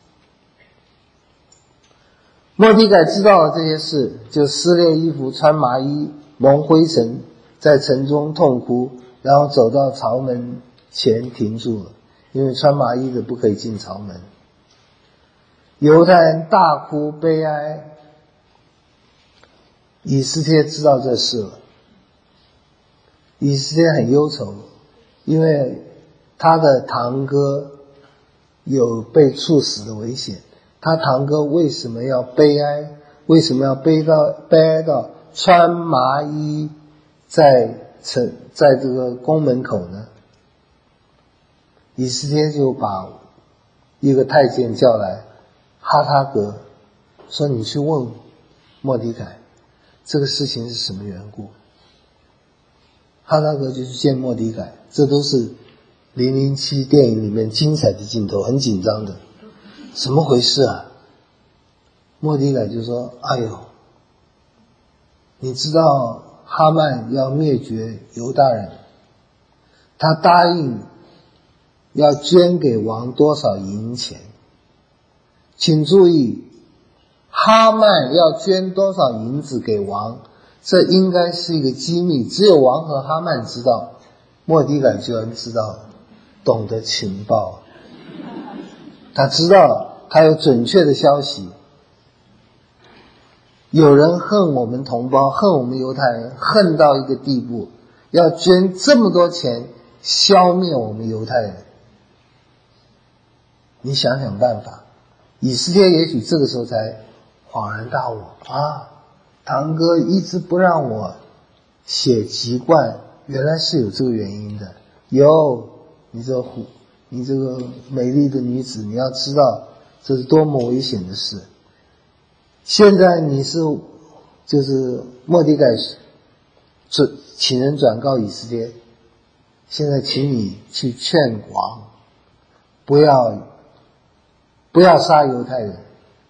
末底改知道了这些事，就撕裂衣服，穿麻衣，蒙灰尘，在城中痛哭，然后走到朝门前停住了，因为穿麻衣的不可以进朝门。犹太人大哭悲哀，以斯帖知道这事了。以斯帖很忧愁，因为他的堂哥有被处死的危险。他堂哥为什么要悲哀？为什么要悲到悲哀到穿麻衣在城在这个宫门口呢？以斯帖就把一个太监叫来，哈他格说，你去问末底改这个事情是什么缘故。哈他格就去见末底改，这都是零零七电影里面精彩的镜头，很紧张的，怎么回事啊？末底改就说，哎呦，你知道哈曼要灭绝犹大人，他答应要捐给王多少银钱， 请注意，哈曼要捐多少银子给王，这应该是一个机密，只有王和哈曼知道，末底改居然知道，懂得情报，他知道，他有准确的消息。有人恨我们同胞，恨我们犹太人，恨到一个地步，要捐这么多钱消灭我们犹太人。你想想办法。以斯帖也许这个时候才恍然大悟啊，堂哥一直不让我写籍贯，原来是有这个原因的。有，你这虎，你这个美丽的女子，你要知道这是多么危险的事。现在你是就是末底改转请人转告以斯帖，现在请你去劝王不要不要杀犹太人，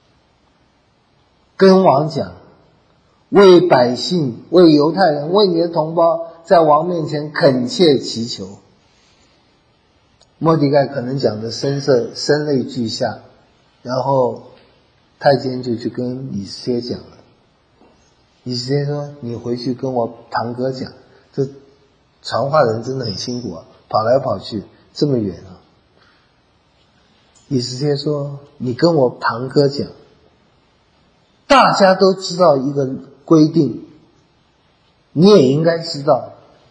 跟王讲，为百姓，为犹太人，为你的同胞，在王面前恳切祈求。末底改可能讲的声色声泪俱下，然后太监就去跟以斯帖讲了。以斯帖说，你回去跟我堂哥讲，这传话人真的很辛苦啊，跑来跑去这么远啊。以斯帖说，你跟我堂哥讲，大家都知道一个规定，你也应该知道，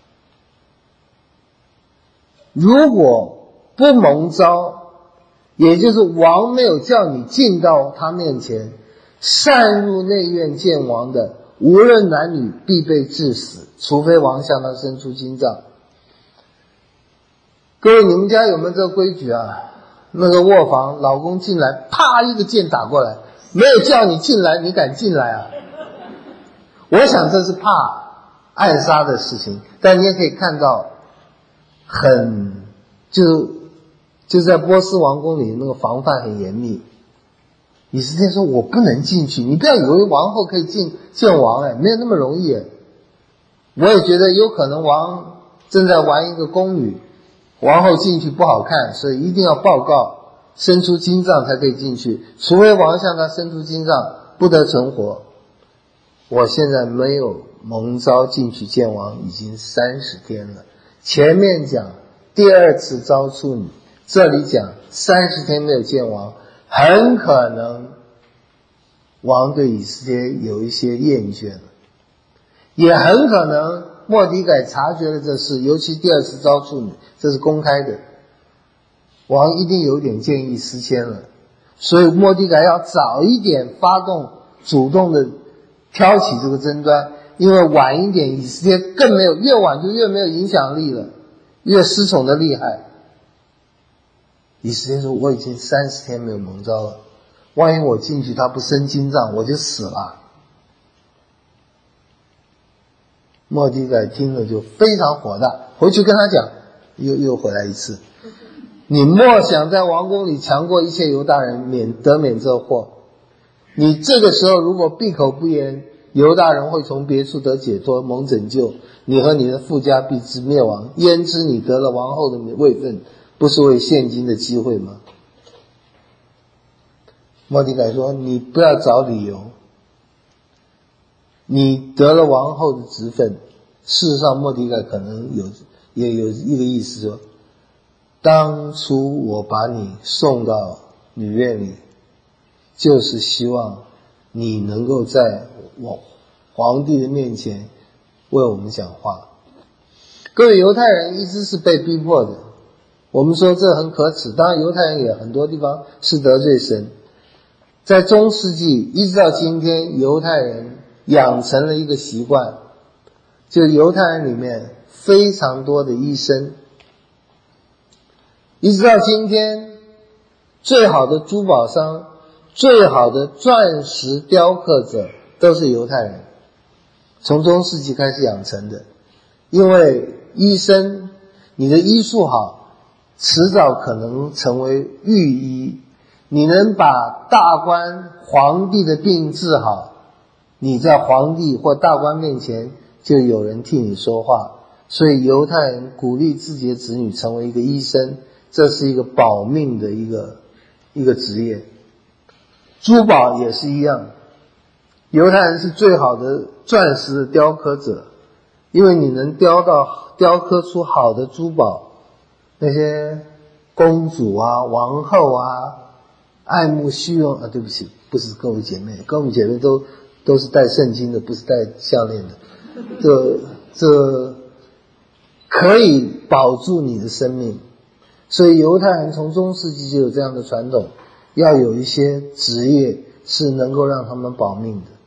如果不蒙召，也就是王没有叫你进到他面前，擅入内院见王的，无论男女必被治死，除非王向他伸出金杖。各位，你们家有没有这个规矩啊？那个卧房，老公进来，啪一个剑打过来，没有叫你进来，你敢进来啊？我想这是怕暗杀的事情，但你也可以看到，很就就在波斯王宫里那个防范很严密。以斯帖说，我不能进去，你不要以为王后可以进见王，哎，没有那么容易。我也觉得有可能王正在玩一个宫女，王后进去不好看，所以一定要报告，伸出金杖才可以进去，除非王向他伸出金杖，不得存活。我现在没有蒙召进去见王已经三十天了，前面讲第二次招处女，这里讲三十天没有见王，很可能王对以斯帖有一些厌倦了，也很可能末底改察觉了这事，尤其第二次招处女，这是公开的，王一定有点见异思迁了，所以末底改要早一点发动主动的挑起这个争端，因为晚一点以斯帖更没有，越晚就越没有影响力了，越失宠的厉害。以斯帖说，我已经三十天没有蒙召了，万一我进去他不伸金杖，我就死了。末底改听了就非常火大，回去跟他讲，又又回来一次，你莫想在王宫里强过一切犹大人，免得免这祸。你这个时候如果闭口不言，犹大人会从别处得解脱，蒙拯救，你和你的父家必之灭亡。焉知你得了王后的位分，不是为现今的机会吗？末底改说，你不要找理由，你得了王后的职分。事实上末底改可能有也有一个意思说，当初我把你送到女院里，就是希望你能够在我皇帝的面前为我们讲话。各位，犹太人一直是被逼迫的，我们说这很可耻，当然犹太人也很多地方是得罪神。在中世纪一直到今天，犹太人养成了一个习惯，就犹太人里面非常多的医生，一直到今天最好的珠宝商，最好的钻石雕刻者都是犹太人，从中世纪开始养成的。因为医生，你的医术好，迟早可能成为御医，你能把大官皇帝的病治好，你在皇帝或大官面前就有人替你说话。所以犹太人鼓励自己的子女成为一个医生，这是一个保命的一个一个职业。 珠宝也是一样，犹太人是最好的钻石的雕刻者，因为你能雕到雕刻出好的珠宝，那些公主啊、王后啊爱慕虚荣啊，对不起，不是各位姐妹，各位姐妹都都是戴圣经的，不是戴项链的，这这可以保住你的生命。所以犹太人从中世纪就有这样的传统，要有一些职业是能够让他们保命的。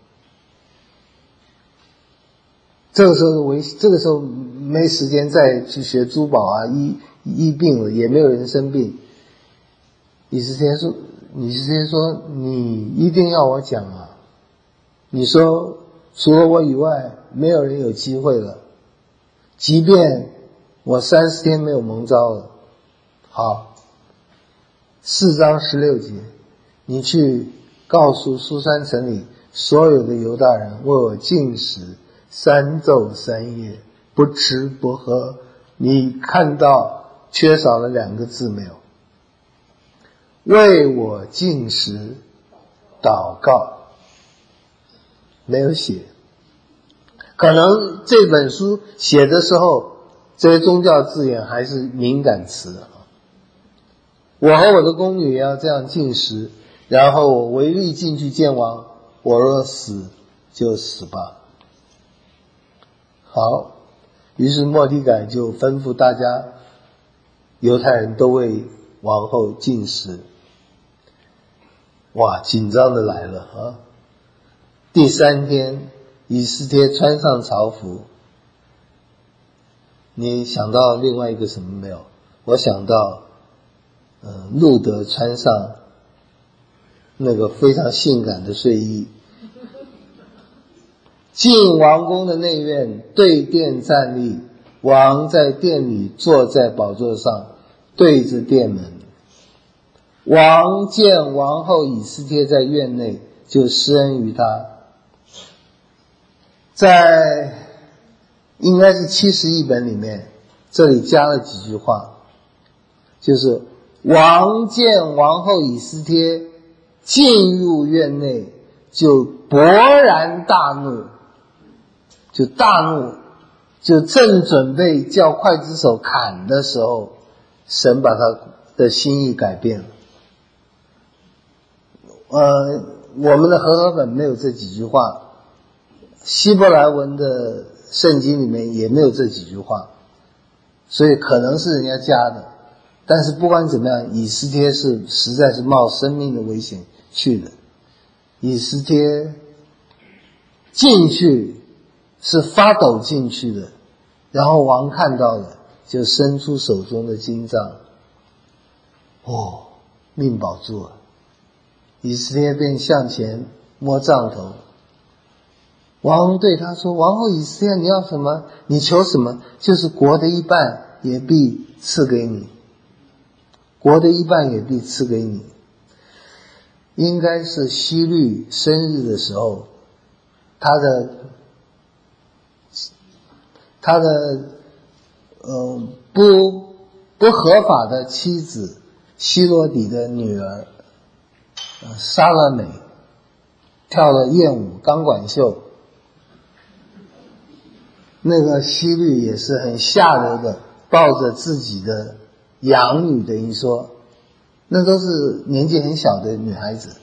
这个时候为这个时候没时间再去学珠宝啊，医医病了，也没有人生病。以斯帖说，以斯帖说，你一定要我讲啊！你说除了我以外，没有人有机会了。即便我三十天没有蒙召了，好，四章十六节，你去告诉书珊城里所有的犹大人，为我禁食三昼三夜，不吃不喝。你看到缺少了两个字没有？为我禁食祷告，没有写。可能这本书写的时候，这些宗教字眼还是敏感词的。我和我的宫女也要这样禁食，然后我违例进去见王，我若死就死吧。好，于是末底改就吩咐大家，犹太人都为王后禁食。哇，紧张的来了啊！第三天，以斯帖穿上朝服。你想到另外一个什么没有？我想到呃，路德穿上那个非常性感的睡衣，进王宫的内院，对殿站立，王在殿里坐在宝座上，对着殿门。王见王后以斯帖在院内，就施恩于他。在应该是七十译本里面，这里加了几句话，就是王见王后以斯帖进入院内，就勃然大怒，就大怒，就正准备叫刽子手砍的时候，神把他的心意改变了。呃，我们的和合本没有这几句话，希伯来文的圣经里面也没有这几句话，所以可能是人家加的。但是不管怎么样，以斯帖是实在是冒生命的危险去的。以斯帖进去是发抖进去的，然后王看到了，就伸出手中的金杖，哦，命保住了。以斯帖便向前摸杖头。王对他说，王后以斯帖，你要什么？你求什么？就是国的一半也必赐给你，国的一半也必赐给你。应该是希律生日的时候，他的他的呃不不合法的妻子希罗底的女儿呃撒拉美跳了艳舞钢管秀，那个希律也是很下流的，抱着自己的养女，等于说那都是年纪很小的女孩子。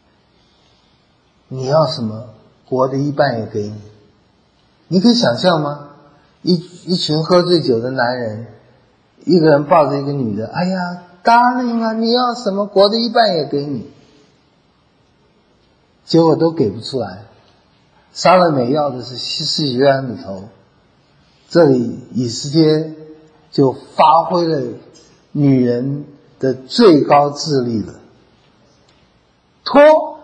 你要什么？国的一半也给你。你可以想象吗？一一群喝醉酒的男人，一个人抱着一个女的，哎呀 darling 啊，你要什么？国的一半也给你。结果都给不出来。撒拉美要的是西施约翰的头，这里以斯帖就发挥了女人的最高智力了，脱，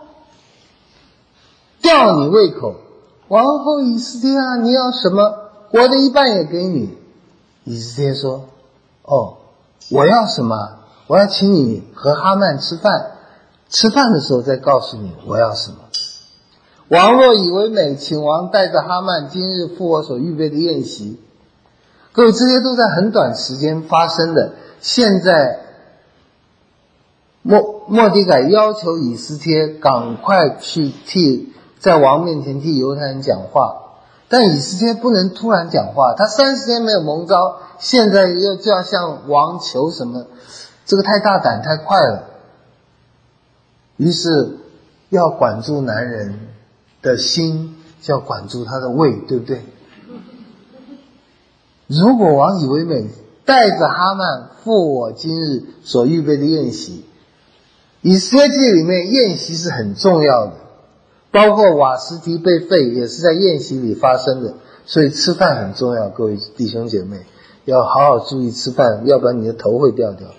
吊你胃口。王后以斯帖啊，你要什么？国的一半也给你。以斯帖说，哦，我要什么？我要请你和哈曼吃饭，吃饭的时候再告诉你我要什么。王若以为美，请王带着哈曼今日赴我所预备的宴席。各位，这些都在很短时间发生的。现在莫莫迪改要求以斯帖赶快去替在王面前替犹太人讲话，但以斯帖不能突然讲话，他三十天没有蒙召，现在又就要向王求什么，这个太大胆太快了。于是要管住男人的心，就要管住他的胃，对不对？如果王以为美，带着哈曼赴我今日所预备的宴席，以斯帖记里面宴席是很重要的，包括瓦实提被废也是在宴席里发生的，所以吃饭很重要，各位弟兄姐妹要好好注意吃饭，要不然你的头会掉掉。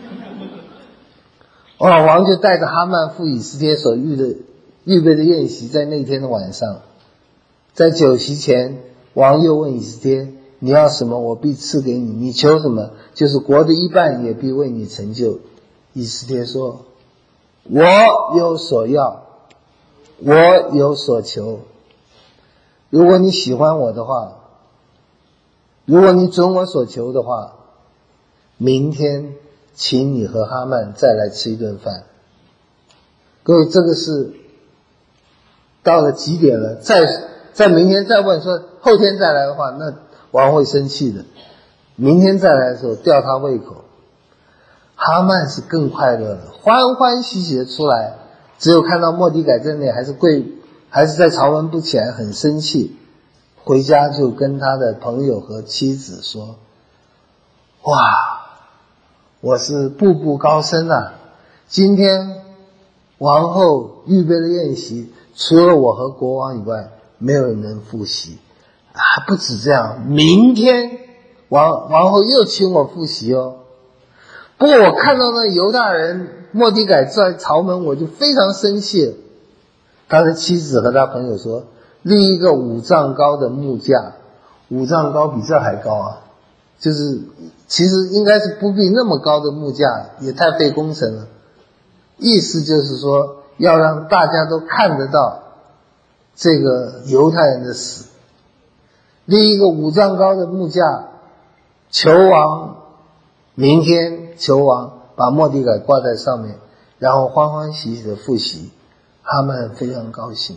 哦，王就带着哈曼赴以斯帖所预的预备的宴席，在那天的晚上，在酒席前，王又问以斯帖，你要什么，我必赐给你，你求什么，就是国的一半也必为你成就。以斯帖说，我有所要，我有所求，如果你喜欢我的话，如果你准我所求的话，明天请你和哈曼再来吃一顿饭。各位，这个是到了几点了？再再明天再问说后天再来的话，那王会生气的。明天再来的时候吊他胃口。哈曼是更快乐的，欢欢喜喜的出来，只有看到末底改在那里还是跪，还是在朝门不起来，很生气。回家就跟他的朋友和妻子说，哇，我是步步高升啊！今天王后预备的宴席，除了我和国王以外，没有人能复习。还不止这样，明天王王后又请我复习哦。不过我看到那犹大人末底改在朝门，我就非常生气了。他的妻子和他朋友说，立一个五丈高的木架，五丈高比这还高啊，就是其实应该是不必那么高的木架，也太费工程了。意思就是说要让大家都看得到这个犹太人的死。立一个五丈高的木架，求王明天求王把末底改挂在上面，然后欢欢喜喜的复习。他们非常高兴。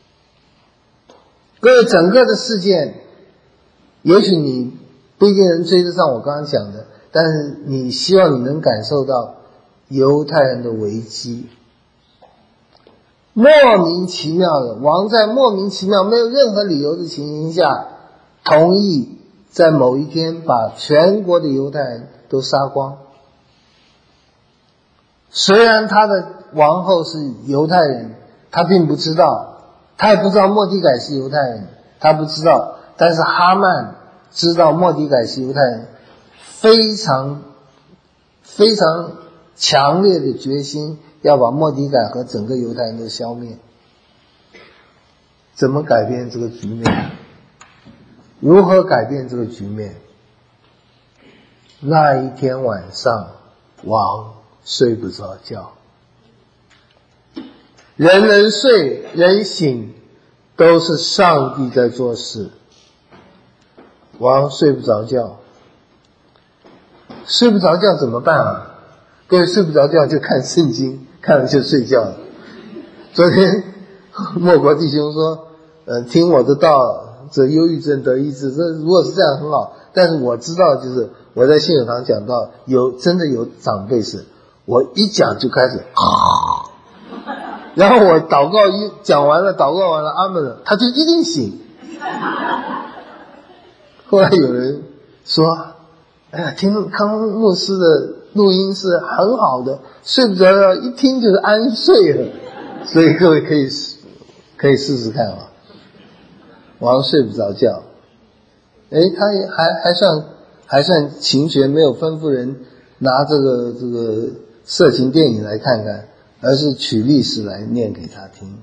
各位，整个的事件也许你不一定能追得上我刚刚讲的，但是你希望你能感受到犹太人的危机。莫名其妙的，王在莫名其妙没有任何理由的情形下，同意在某一天把全国的犹太人都杀光。虽然他的王后是犹太人，他并不知道，他也不知道末底改是犹太人，他不知道，但是哈曼知道末底改是犹太人，非常非常强烈的决心要把末底改和整个犹太人都消灭。怎么改变这个局面？如何改变这个局面？那一天晚上，王睡不着觉。人能睡，人醒，都是上帝在做事。王睡不着觉，睡不着觉怎么办啊？各位，睡不着觉就看圣经，看了就睡觉了。昨天莫国弟兄说，呃，听我的道，这忧郁症得医治，这如果是这样很好。但是我知道，就是我在信友堂讲到，有真的有长辈是，我一讲就开始啊，然后我祷告一讲完了，祷告完了，阿门了，他就一定醒。后来有人说，哎呀，听康牧师的录音是很好的，睡不着觉，一听就是安睡了。所以各位可以可以试试看啊。王睡不着觉，哎，他也还还算还算勤学，没有吩咐人拿这个这个色情电影来看看，而是取历史来念给他听。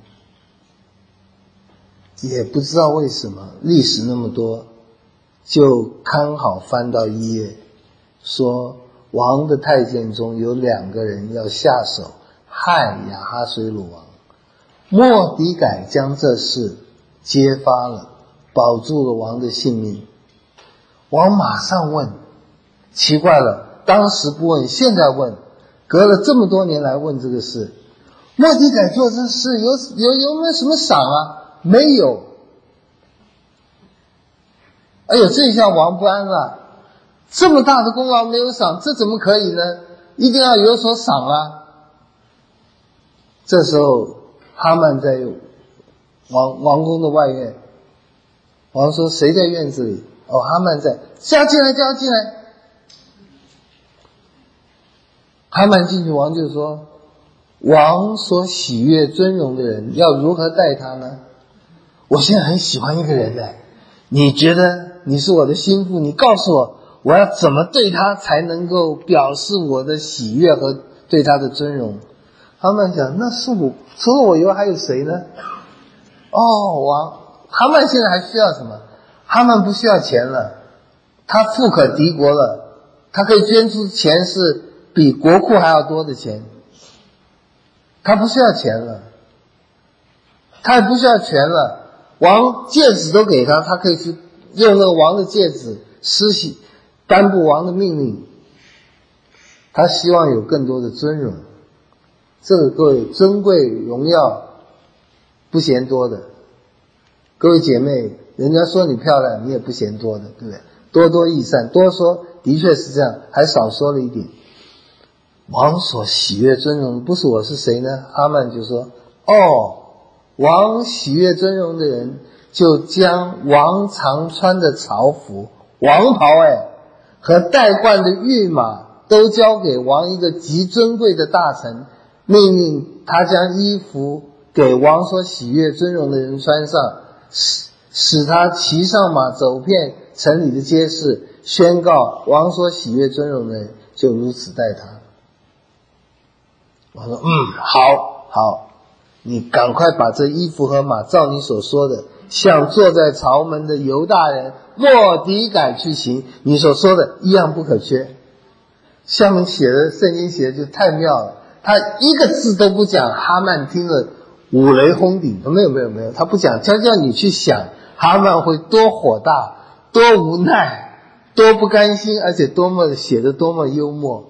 也不知道为什么历史那么多，就刚好翻到一页，说王的太监中有两个人要下手害亚哈水鲁王，末底改将这事揭发了，保住了王的性命。王马上问，奇怪了，当时不问，现在问， 隔了这么多年来问这个事，莫迪改做这事有有有没有什么赏啊？没有。哎呦，这下王不安了，这么大的功劳没有赏，这怎么可以呢？一定要有所赏啊！这时候哈曼在王王宫的外院，王说谁在院子里？哦，哈曼在，叫进来，叫进来。哈曼进去，王就说：王所喜悦尊荣的人，要如何待他呢？我现在很喜欢一个人的，你觉得你是我的心腹，你告诉我，我要怎么对他才能够表示我的喜悦和对他的尊荣？哈曼讲，那是我，除了我以外还有谁呢？哦，王哈曼现在还需要什么？哈曼不需要钱了，他富可敌国了，他可以捐出钱是比国库还要多的钱，他不需要钱了，他也不需要权了，王戒指都给他，他可以去用那个王的戒指施行颁布王的命令，他希望有更多的尊荣。这个各位尊贵荣耀不嫌多的，各位姐妹，人家说你漂亮你也不嫌多的，对不对？多多益善，多说的确是这样，还少说了一点。王所喜悦尊荣不是我是谁呢？哈曼就说，哦，王喜悦尊荣的人就将王常穿的朝服，王袍哎，和带冠的御马都交给王一个极尊贵的大臣，命令他将衣服给王所喜悦尊荣的人穿上，使使他骑上马走遍城里的街市，宣告王所喜悦尊荣的人就如此待他。我说，嗯，好，好，你赶快把这衣服和马照你所说的，向坐在朝门的犹大人莫迪改去行，你所说的一样不可缺。下面写的圣经写的就太妙了，他一个字都不讲，哈曼听了五雷轰顶，没有没有没有，他不讲，他叫你去想哈曼会多火大，多无奈，多不甘心，而且多么写得多么幽默。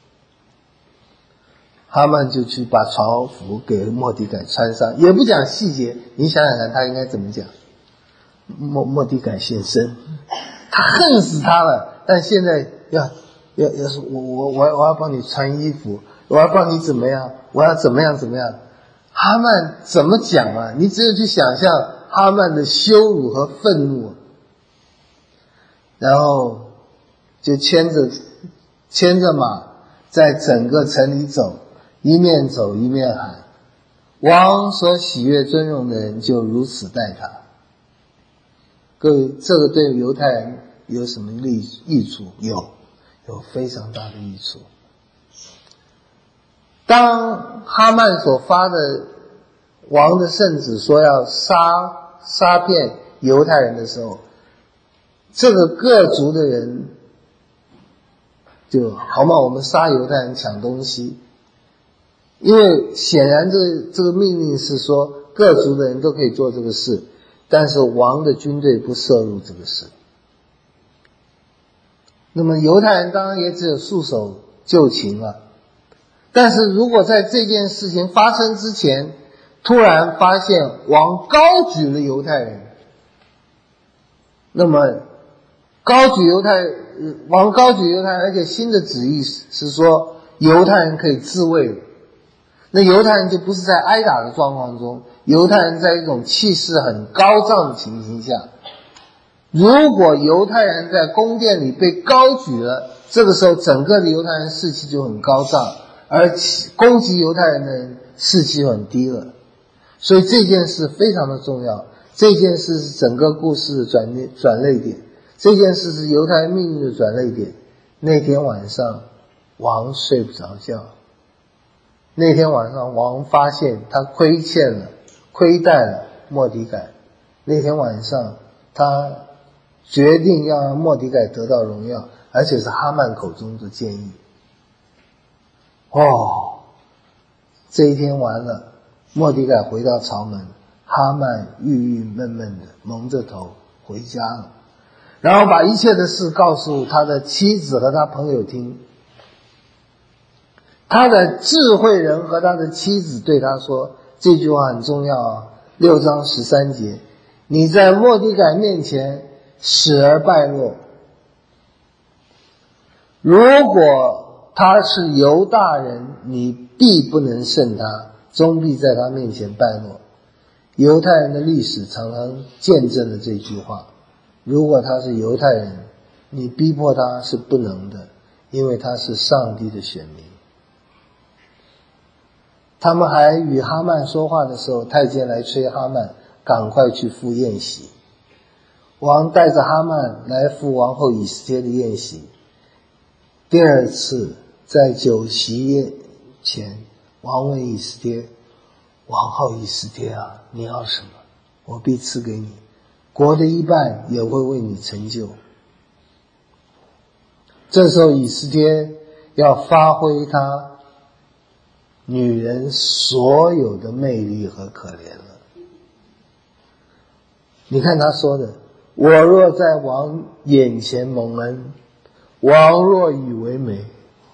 哈曼就去把朝服给莫迪改穿上，也不讲细节，你想想看他应该怎么讲。莫莫迪改先生，他恨死他了，但现在要要要是我我我我要帮你穿衣服，我要帮你怎么样，我要怎么样怎么样。哈曼怎么讲啊？你只有去想象哈曼的羞辱和愤怒，然后就牵着牵着马在整个城里走，一面走一面喊，王所喜悦尊荣的人就如此待他。各位，这个对犹太人有什么利益处？有，有非常大的益处。当哈曼所发的王的圣旨说要杀杀遍犹太人的时候，这个各族的人就好嘛，我们杀犹太人抢东西，因为显然这个这个命令是说各族的人都可以做这个事，但是王的军队不涉入这个事。那么犹太人当然也只有束手就擒了。但是如果在这件事情发生之前，突然发现王高举了犹太人，那么高举犹太王高举犹太人，而且新的旨意是说犹太人可以自卫了。那犹太人就不是在挨打的状况中，犹太人在一种气势很高涨的情形下，如果犹太人在宫殿里被高举了，这个时候整个的犹太人士气就很高涨，而攻击犹太人的人士气很低了。所以这件事非常的重要，这件事是整个故事的转转捩点，这件事是犹太人命运的转捩点。那天晚上王睡不着觉，那天晚上王发现他亏欠了亏待了莫迪改，那天晚上他决定要让莫迪改得到荣耀，而且是哈曼口中的建议。哦，这一天完了，莫迪改回到朝门，哈曼郁郁闷闷的蒙着头回家了，然后把一切的事告诉他的妻子和他朋友听。 他的智慧人和他的妻子对他说，这句话很重要啊，六章十三节，你在末底改面前死而败落。如果他是犹大人，你必不能胜他，终必在他面前败落。犹太人的历史常常见证了这句话，如果他是犹太人，你逼迫他是不能的，因为他是上帝的选民。他们还与哈曼说话的时候，太监来催哈曼赶快去赴宴席。王带着哈曼来赴王后以斯帖的宴席。第二次在酒席宴前，王问以斯帖，王后以斯帖啊，你要什么？我必赐给你，国的一半也会为你成就。这时候以斯帖要发挥他女人所有的魅力和可怜了。你看他说的，我若在王眼前蒙恩，王若以为美。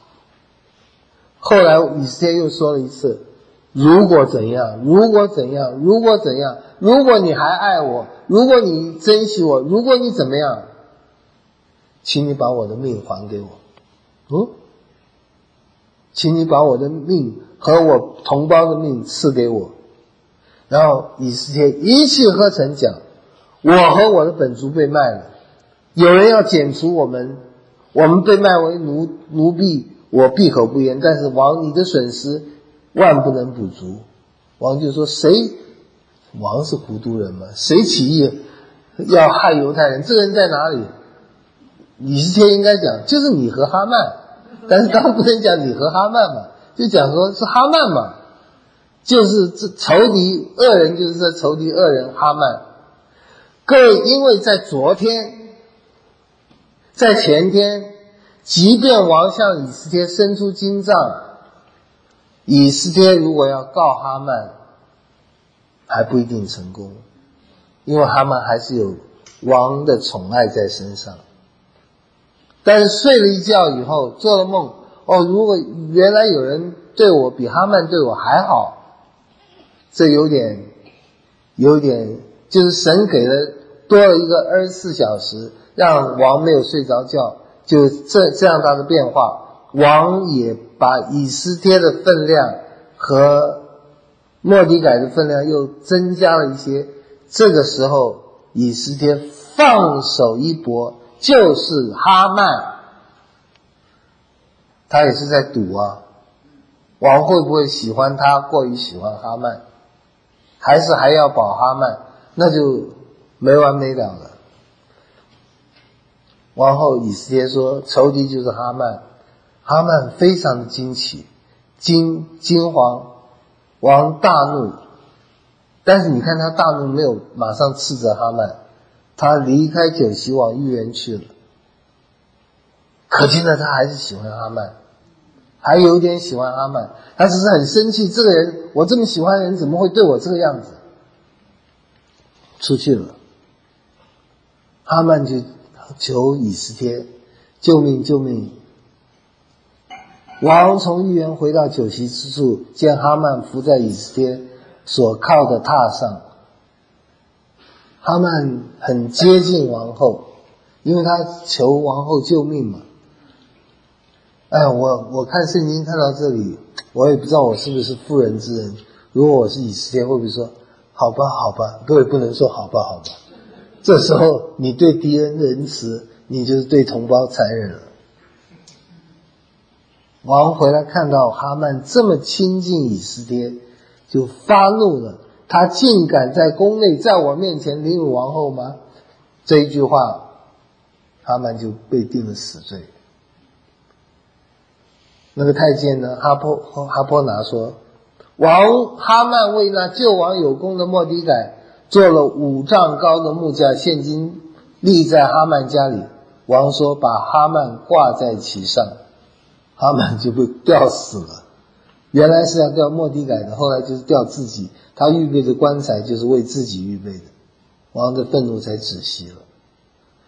后来以斯帖又说了一次，如果怎样，如果怎样，如果怎样，如果你还爱我，如果你珍惜我，如果你怎么样，请你把我的命还给我。嗯，请你把我的命和我同胞的命赐给我。然后以斯帖一气呵成讲，我和我的本族被卖了，有人要剪除我们，我们被卖为奴奴婢，我闭口不言，但是王你的损失万不能补足。王就说，谁，王是糊涂人嘛，谁起义要害犹太人，这个人在哪里？以斯帖应该讲就是你和哈曼，但是当然不能讲你和哈曼嘛，就讲说是哈曼嘛，就是这仇敌恶人，就是这仇敌恶人哈曼。各位，因为在昨天在前天，即便王向以斯帖伸出金杖，以斯帖如果要告哈曼还不一定成功，因为哈曼还是有王的宠爱在身上。但是睡了一觉以后做了梦，哦，如果原来有人对我比哈曼对我还好，这有点有点就是神给了多了一个二十四小时，让王没有睡着觉，就这这样大的变化。王也把以斯帖的分量和末底改的分量又增加了一些。这个时候以斯帖放手一搏，就是哈曼。他也是在赌啊，王会不会喜欢他过于喜欢哈曼，还是还要保哈曼，那就没完没了了。王后以斯帖说，仇敌就是哈曼。哈曼非常的惊奇，惊惊惶，王大怒。但是你看他大怒没有马上斥责哈曼，他离开酒席往御园去了。可见呢，他还是喜欢哈曼，还有一点喜欢哈曼，他只是很生气，这个人我这么喜欢的人怎么会对我这个样子。出去了，哈曼就求以斯帖救命救命。王从御园回到酒席之处，见哈曼伏在以斯帖所靠的榻上。哈曼很接近王后，因为他求王后救命嘛。哎，我我看圣经看到这里，我也不知道我是不是妇人之仁。如果我是以斯帖，会不会说好吧好吧？各位不能说好吧好吧，这时候你对敌人仁慈，你就是对同胞残忍了。王回来看到哈曼这么亲近以斯帖，就发怒了，他竟敢在宫内在我面前凌辱王后吗？这一句话，哈曼就被定了死罪。那个太监呢，哈波哈波拿说，王哈曼为那救王有功的末底改做了五丈高的木架，现今立在哈曼家里。王说，把哈曼挂在其上，哈曼就被吊死了。原来是要吊末底改的，后来就是吊自己，他预备的棺材就是为自己预备的。王的愤怒才止息了。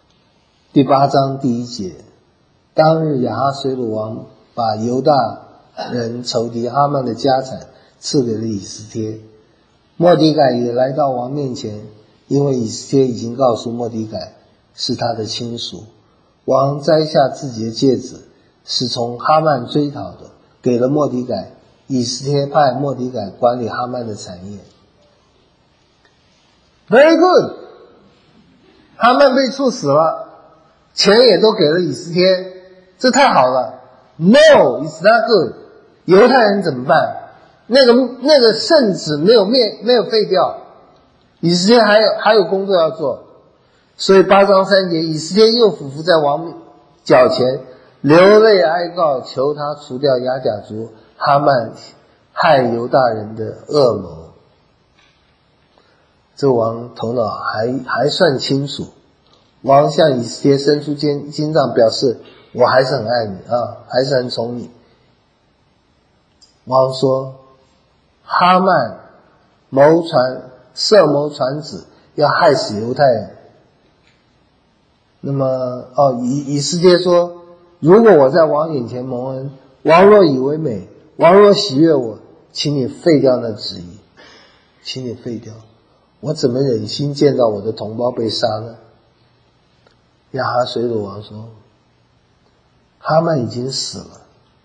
第八章第一节，当日亚哈随鲁王把犹大人仇敌哈曼的家产赐给了以斯帖。末底改也来到王面前，因为以斯帖已经告诉末底改是他的亲属。王摘下自己的戒指，是从哈曼追讨的，给了末底改。以斯帖派末底改管理哈曼的产业。Very good， 哈曼被处死了，钱也都给了以斯帖，这太好了。No, it's not good。犹太人怎么办？那个那个圣旨没有灭，没有废掉，以斯帖还有还有工作要做。所以八章三节，以斯帖又俯伏在王脚前，流泪哀告，求他除掉亚甲族哈曼害犹大人的恶谋。这王头脑还还算清楚。王向以斯帖伸出金金杖，表示我还是很爱你啊，还是很宠你。王说，哈曼谋传设谋传旨，要害死犹太人。那么哦，以以斯帖说，如果我在王眼前蒙恩，王若以为美，王若喜悦我，请你废掉那旨意，请你废掉。我怎么忍心见到我的同胞被杀呢？亚哈随鲁王说，哈曼已经死了。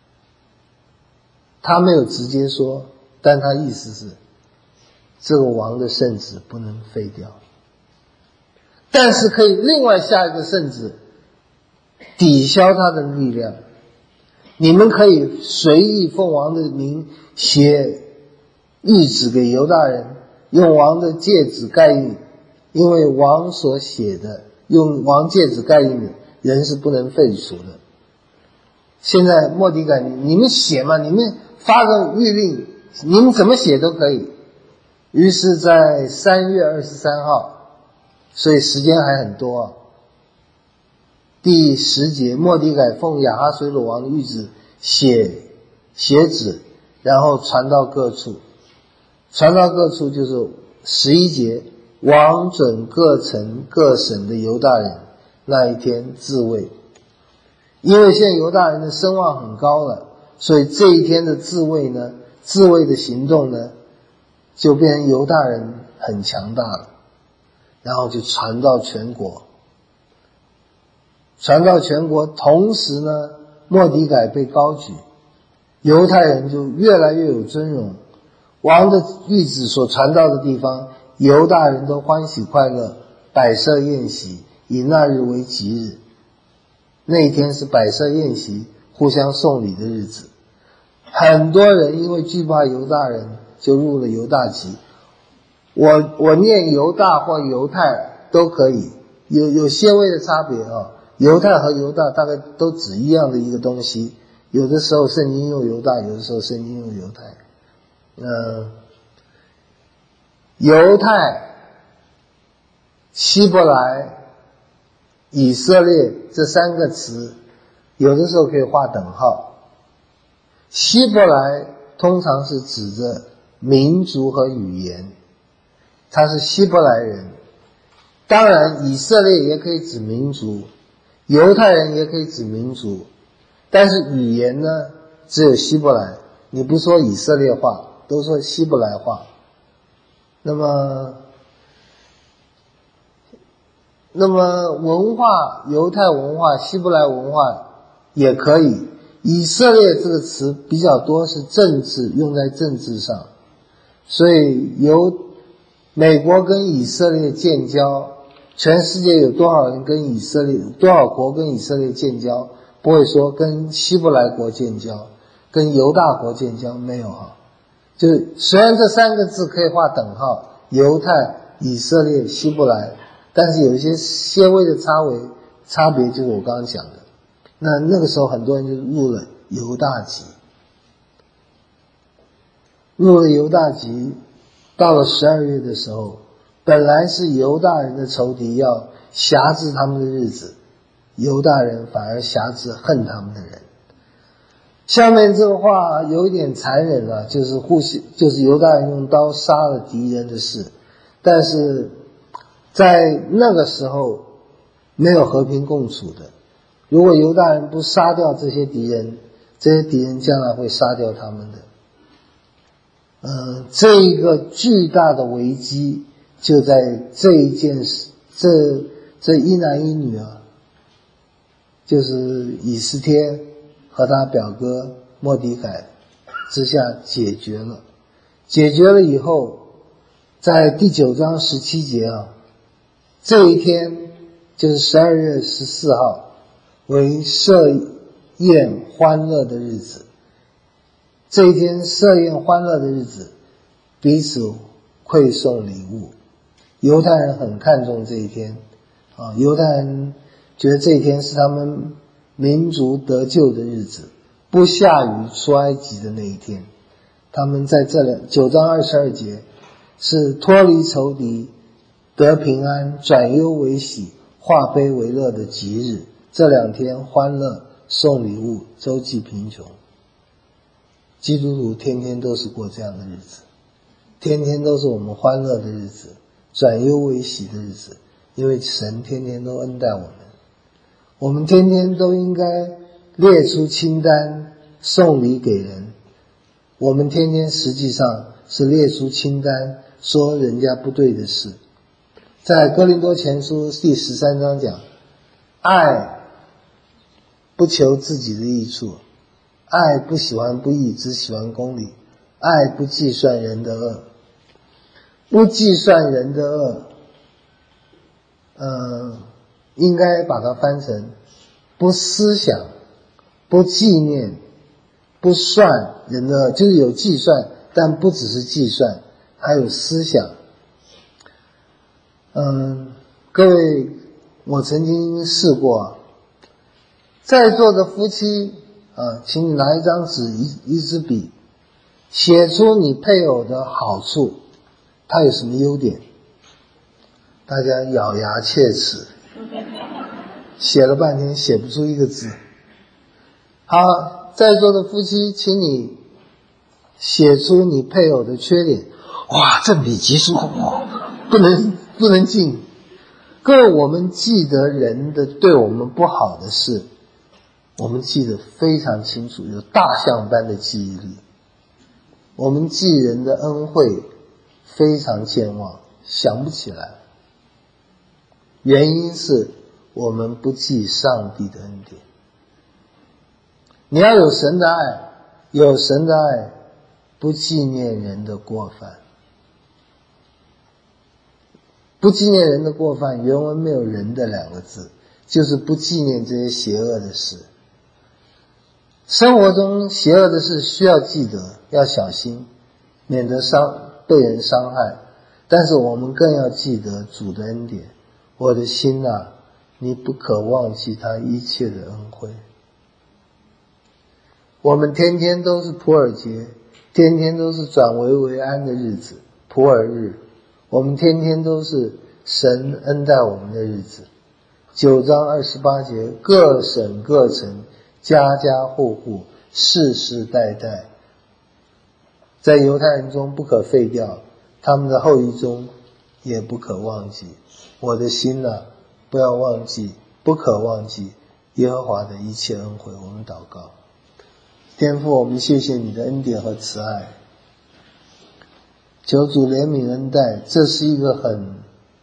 他没有直接说，但他意思是这个王的圣旨不能废掉，但是可以另外下一个圣旨抵消他的力量。你们可以随意奉王的名写谕旨给犹大人，用王的戒指盖印，因为王所写的用王戒指盖印的人是不能废除的。现在末底改，你们写嘛，你们发个谕令，你们怎么写都可以。于是在三月二十三号，所以时间还很多啊。第十节，末底改奉亚哈随鲁王的谕旨写写旨，然后传到各处。传到各处就是十一节，王准各城各省的犹大人那一天自卫。因为现在犹大人的声望很高了，所以这一天的自卫呢，自卫的行动呢，就变成犹大人很强大了，然后就传到全国，传到全国。同时呢，末底改被高举，犹太人就越来越有尊荣。王的谕旨所传到的地方，犹大人都欢喜快乐，摆设宴席，以那日为吉日。那一天是摆设宴席，互相送礼的日子。很多人因为惧怕犹大人，就入了犹大籍。我我念犹大或犹太都可以，有有些微的差别啊。犹太和犹大大概都指一样的一个东西，有的时候圣经用犹大，有的时候圣经用犹太。嗯，犹太、希伯来、以色列这三个词，有的时候可以画等号。希伯来通常是指着民族和语言，他是希伯来人。当然，以色列也可以指民族，犹太人也可以指民族，但是语言呢，只有希伯来。你不说以色列话，都说希伯来话。那么那么文化，犹太文化、希伯来文化也可以。以色列这个词比较多是政治，用在政治上，所以由美国跟以色列建交，全世界有多少人跟以色列，多少国跟以色列建交，不会说跟希伯来国建交，跟犹大国建交，没有哈。就是虽然这三个字可以画等号，犹太、以色列、希伯来，但是有一些些微的差别，差别就是我刚刚讲的。那那个时候很多人就入了犹大籍，入了犹大籍，到了十二月的时候，本来是犹大人的仇敌要辖制他们的日子，犹大人反而辖制恨他们的人。下面这个话有一点残忍了，就是互相就是犹大人用刀杀了敌人的事，但是在那个时候没有和平共处的。如果犹大人不杀掉这些敌人， 这些敌人将来会杀掉他们的。嗯，这一个巨大的危机就在这一件事，这这一男一女啊，就是以斯帖和他表哥末底改之下解决了。解决了以后，在第九章十七节啊，这一天就是十二月十四号，为设宴欢乐的日子。这一天设宴欢乐的日子，彼此馈送礼物。犹太人很看重这一天啊，犹太人觉得这一天是他们民族得救的日子，不下雨出埃及的那一天。他们在这两九章二十二节是脱离仇敌，得平安，转忧为喜，化悲为乐的吉日。这两天欢乐，送礼物，周济贫穷。基督徒天天都是过这样的日子，天天都是我们欢乐的日子，转忧为喜的日子，因为神天天都恩待我们。我们天天都应该列出清单送礼给人，我们天天实际上是列出清单说人家不对的事。在哥林多前书第十三章讲，爱不求自己的益处，爱不喜欢不义，只喜欢公理，爱不计算人的恶。不计算人的恶，呃，应该把它翻成不思想，不纪念，不算人的恶，就是有计算，但不只是计算，还有思想。嗯，各位，我曾经试过啊，在座的夫妻啊，请你拿一张纸，一一支笔，写出你配偶的好处，他有什么优点？大家咬牙切齿，写了半天写不出一个字。好，在座的夫妻，请你写出你配偶的缺点。哇，正比级数，不能不能进。各位，我们记得人的对我们不好的事，我们记得非常清楚，有大象般的记忆力。我们记人的恩惠非常健忘，想不起来。原因是我们不记上帝的恩典。你要有神的爱，有神的爱，不纪念人的过犯。不纪念人的过犯，原文没有人的两个字，就是不纪念这些邪恶的事。生活中邪恶的事需要记得，要小心，免得伤被人伤害。但是我们更要记得主的恩典。我的心啊，你不可忘记他一切的恩惠。我们天天都是普尔节，天天都是转危为安的日子，普尔日。我们天天都是神恩待我们的日子。九章二十八节，各省各城，家家户户，世世代代，在犹太人中不可废掉，他们的后裔中也不可忘记。我的心啊，不要忘记，不可忘记耶和华的一切恩惠。我们祷告。天父，我们谢谢你的恩典和慈爱，求主怜悯恩待。这是一个很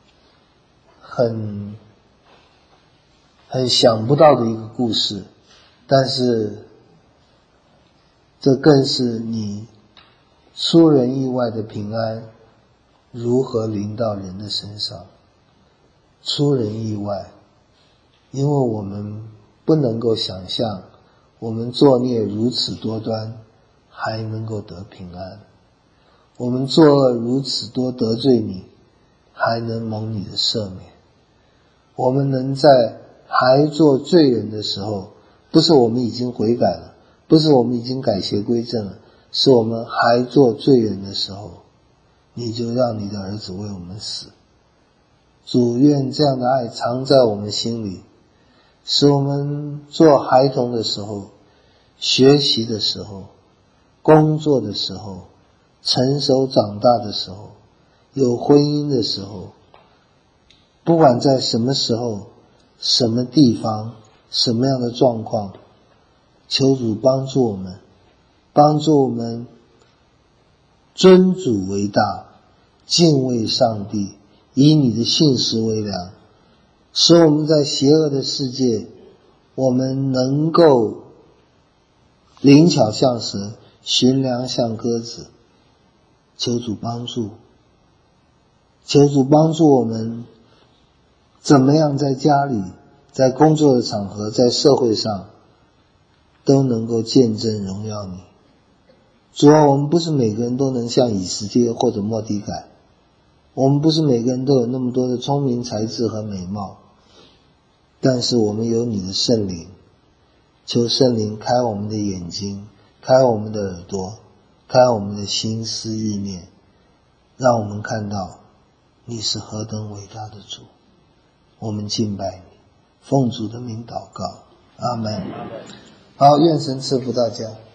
很很想不到的一个故事，但是这更是你出人意外的平安如何临到人的身上。出人意外，因为我们不能够想象我们作孽如此多端还能够得平安，我们作恶如此多得罪你还能蒙你的赦免。我们能在还做罪人的时候，不是我们已经悔改了，不是我们已经改邪归正了，是我们还做罪人的时候，你就让你的儿子为我们死。主，愿这样的爱藏在我们心里，使我们做孩童的时候，学习的时候，工作的时候，成熟长大的时候，有婚姻的时候，不管在什么时候，什么地方，什么样的状况， 求主帮助我们，帮助我们尊主为大，敬畏上帝，以你的信实为粮，使我们在邪恶的世界，我们能够灵巧像蛇，寻良像鸽子。求主帮助，求主帮助我们怎么样在家里，在工作的场合，在社会上都能够见证荣耀你。主啊，我们不是每个人都能像以斯帖或者末底改，我们不是每个人都有那么多的聪明才智和美貌，但是我们有你的圣灵，求圣灵开我们的眼睛，开我们的耳朵，开我们的心思意念，让我们看到你是何等伟大的主。我们敬拜你，奉主的名祷告，阿们。好，愿神赐福大家。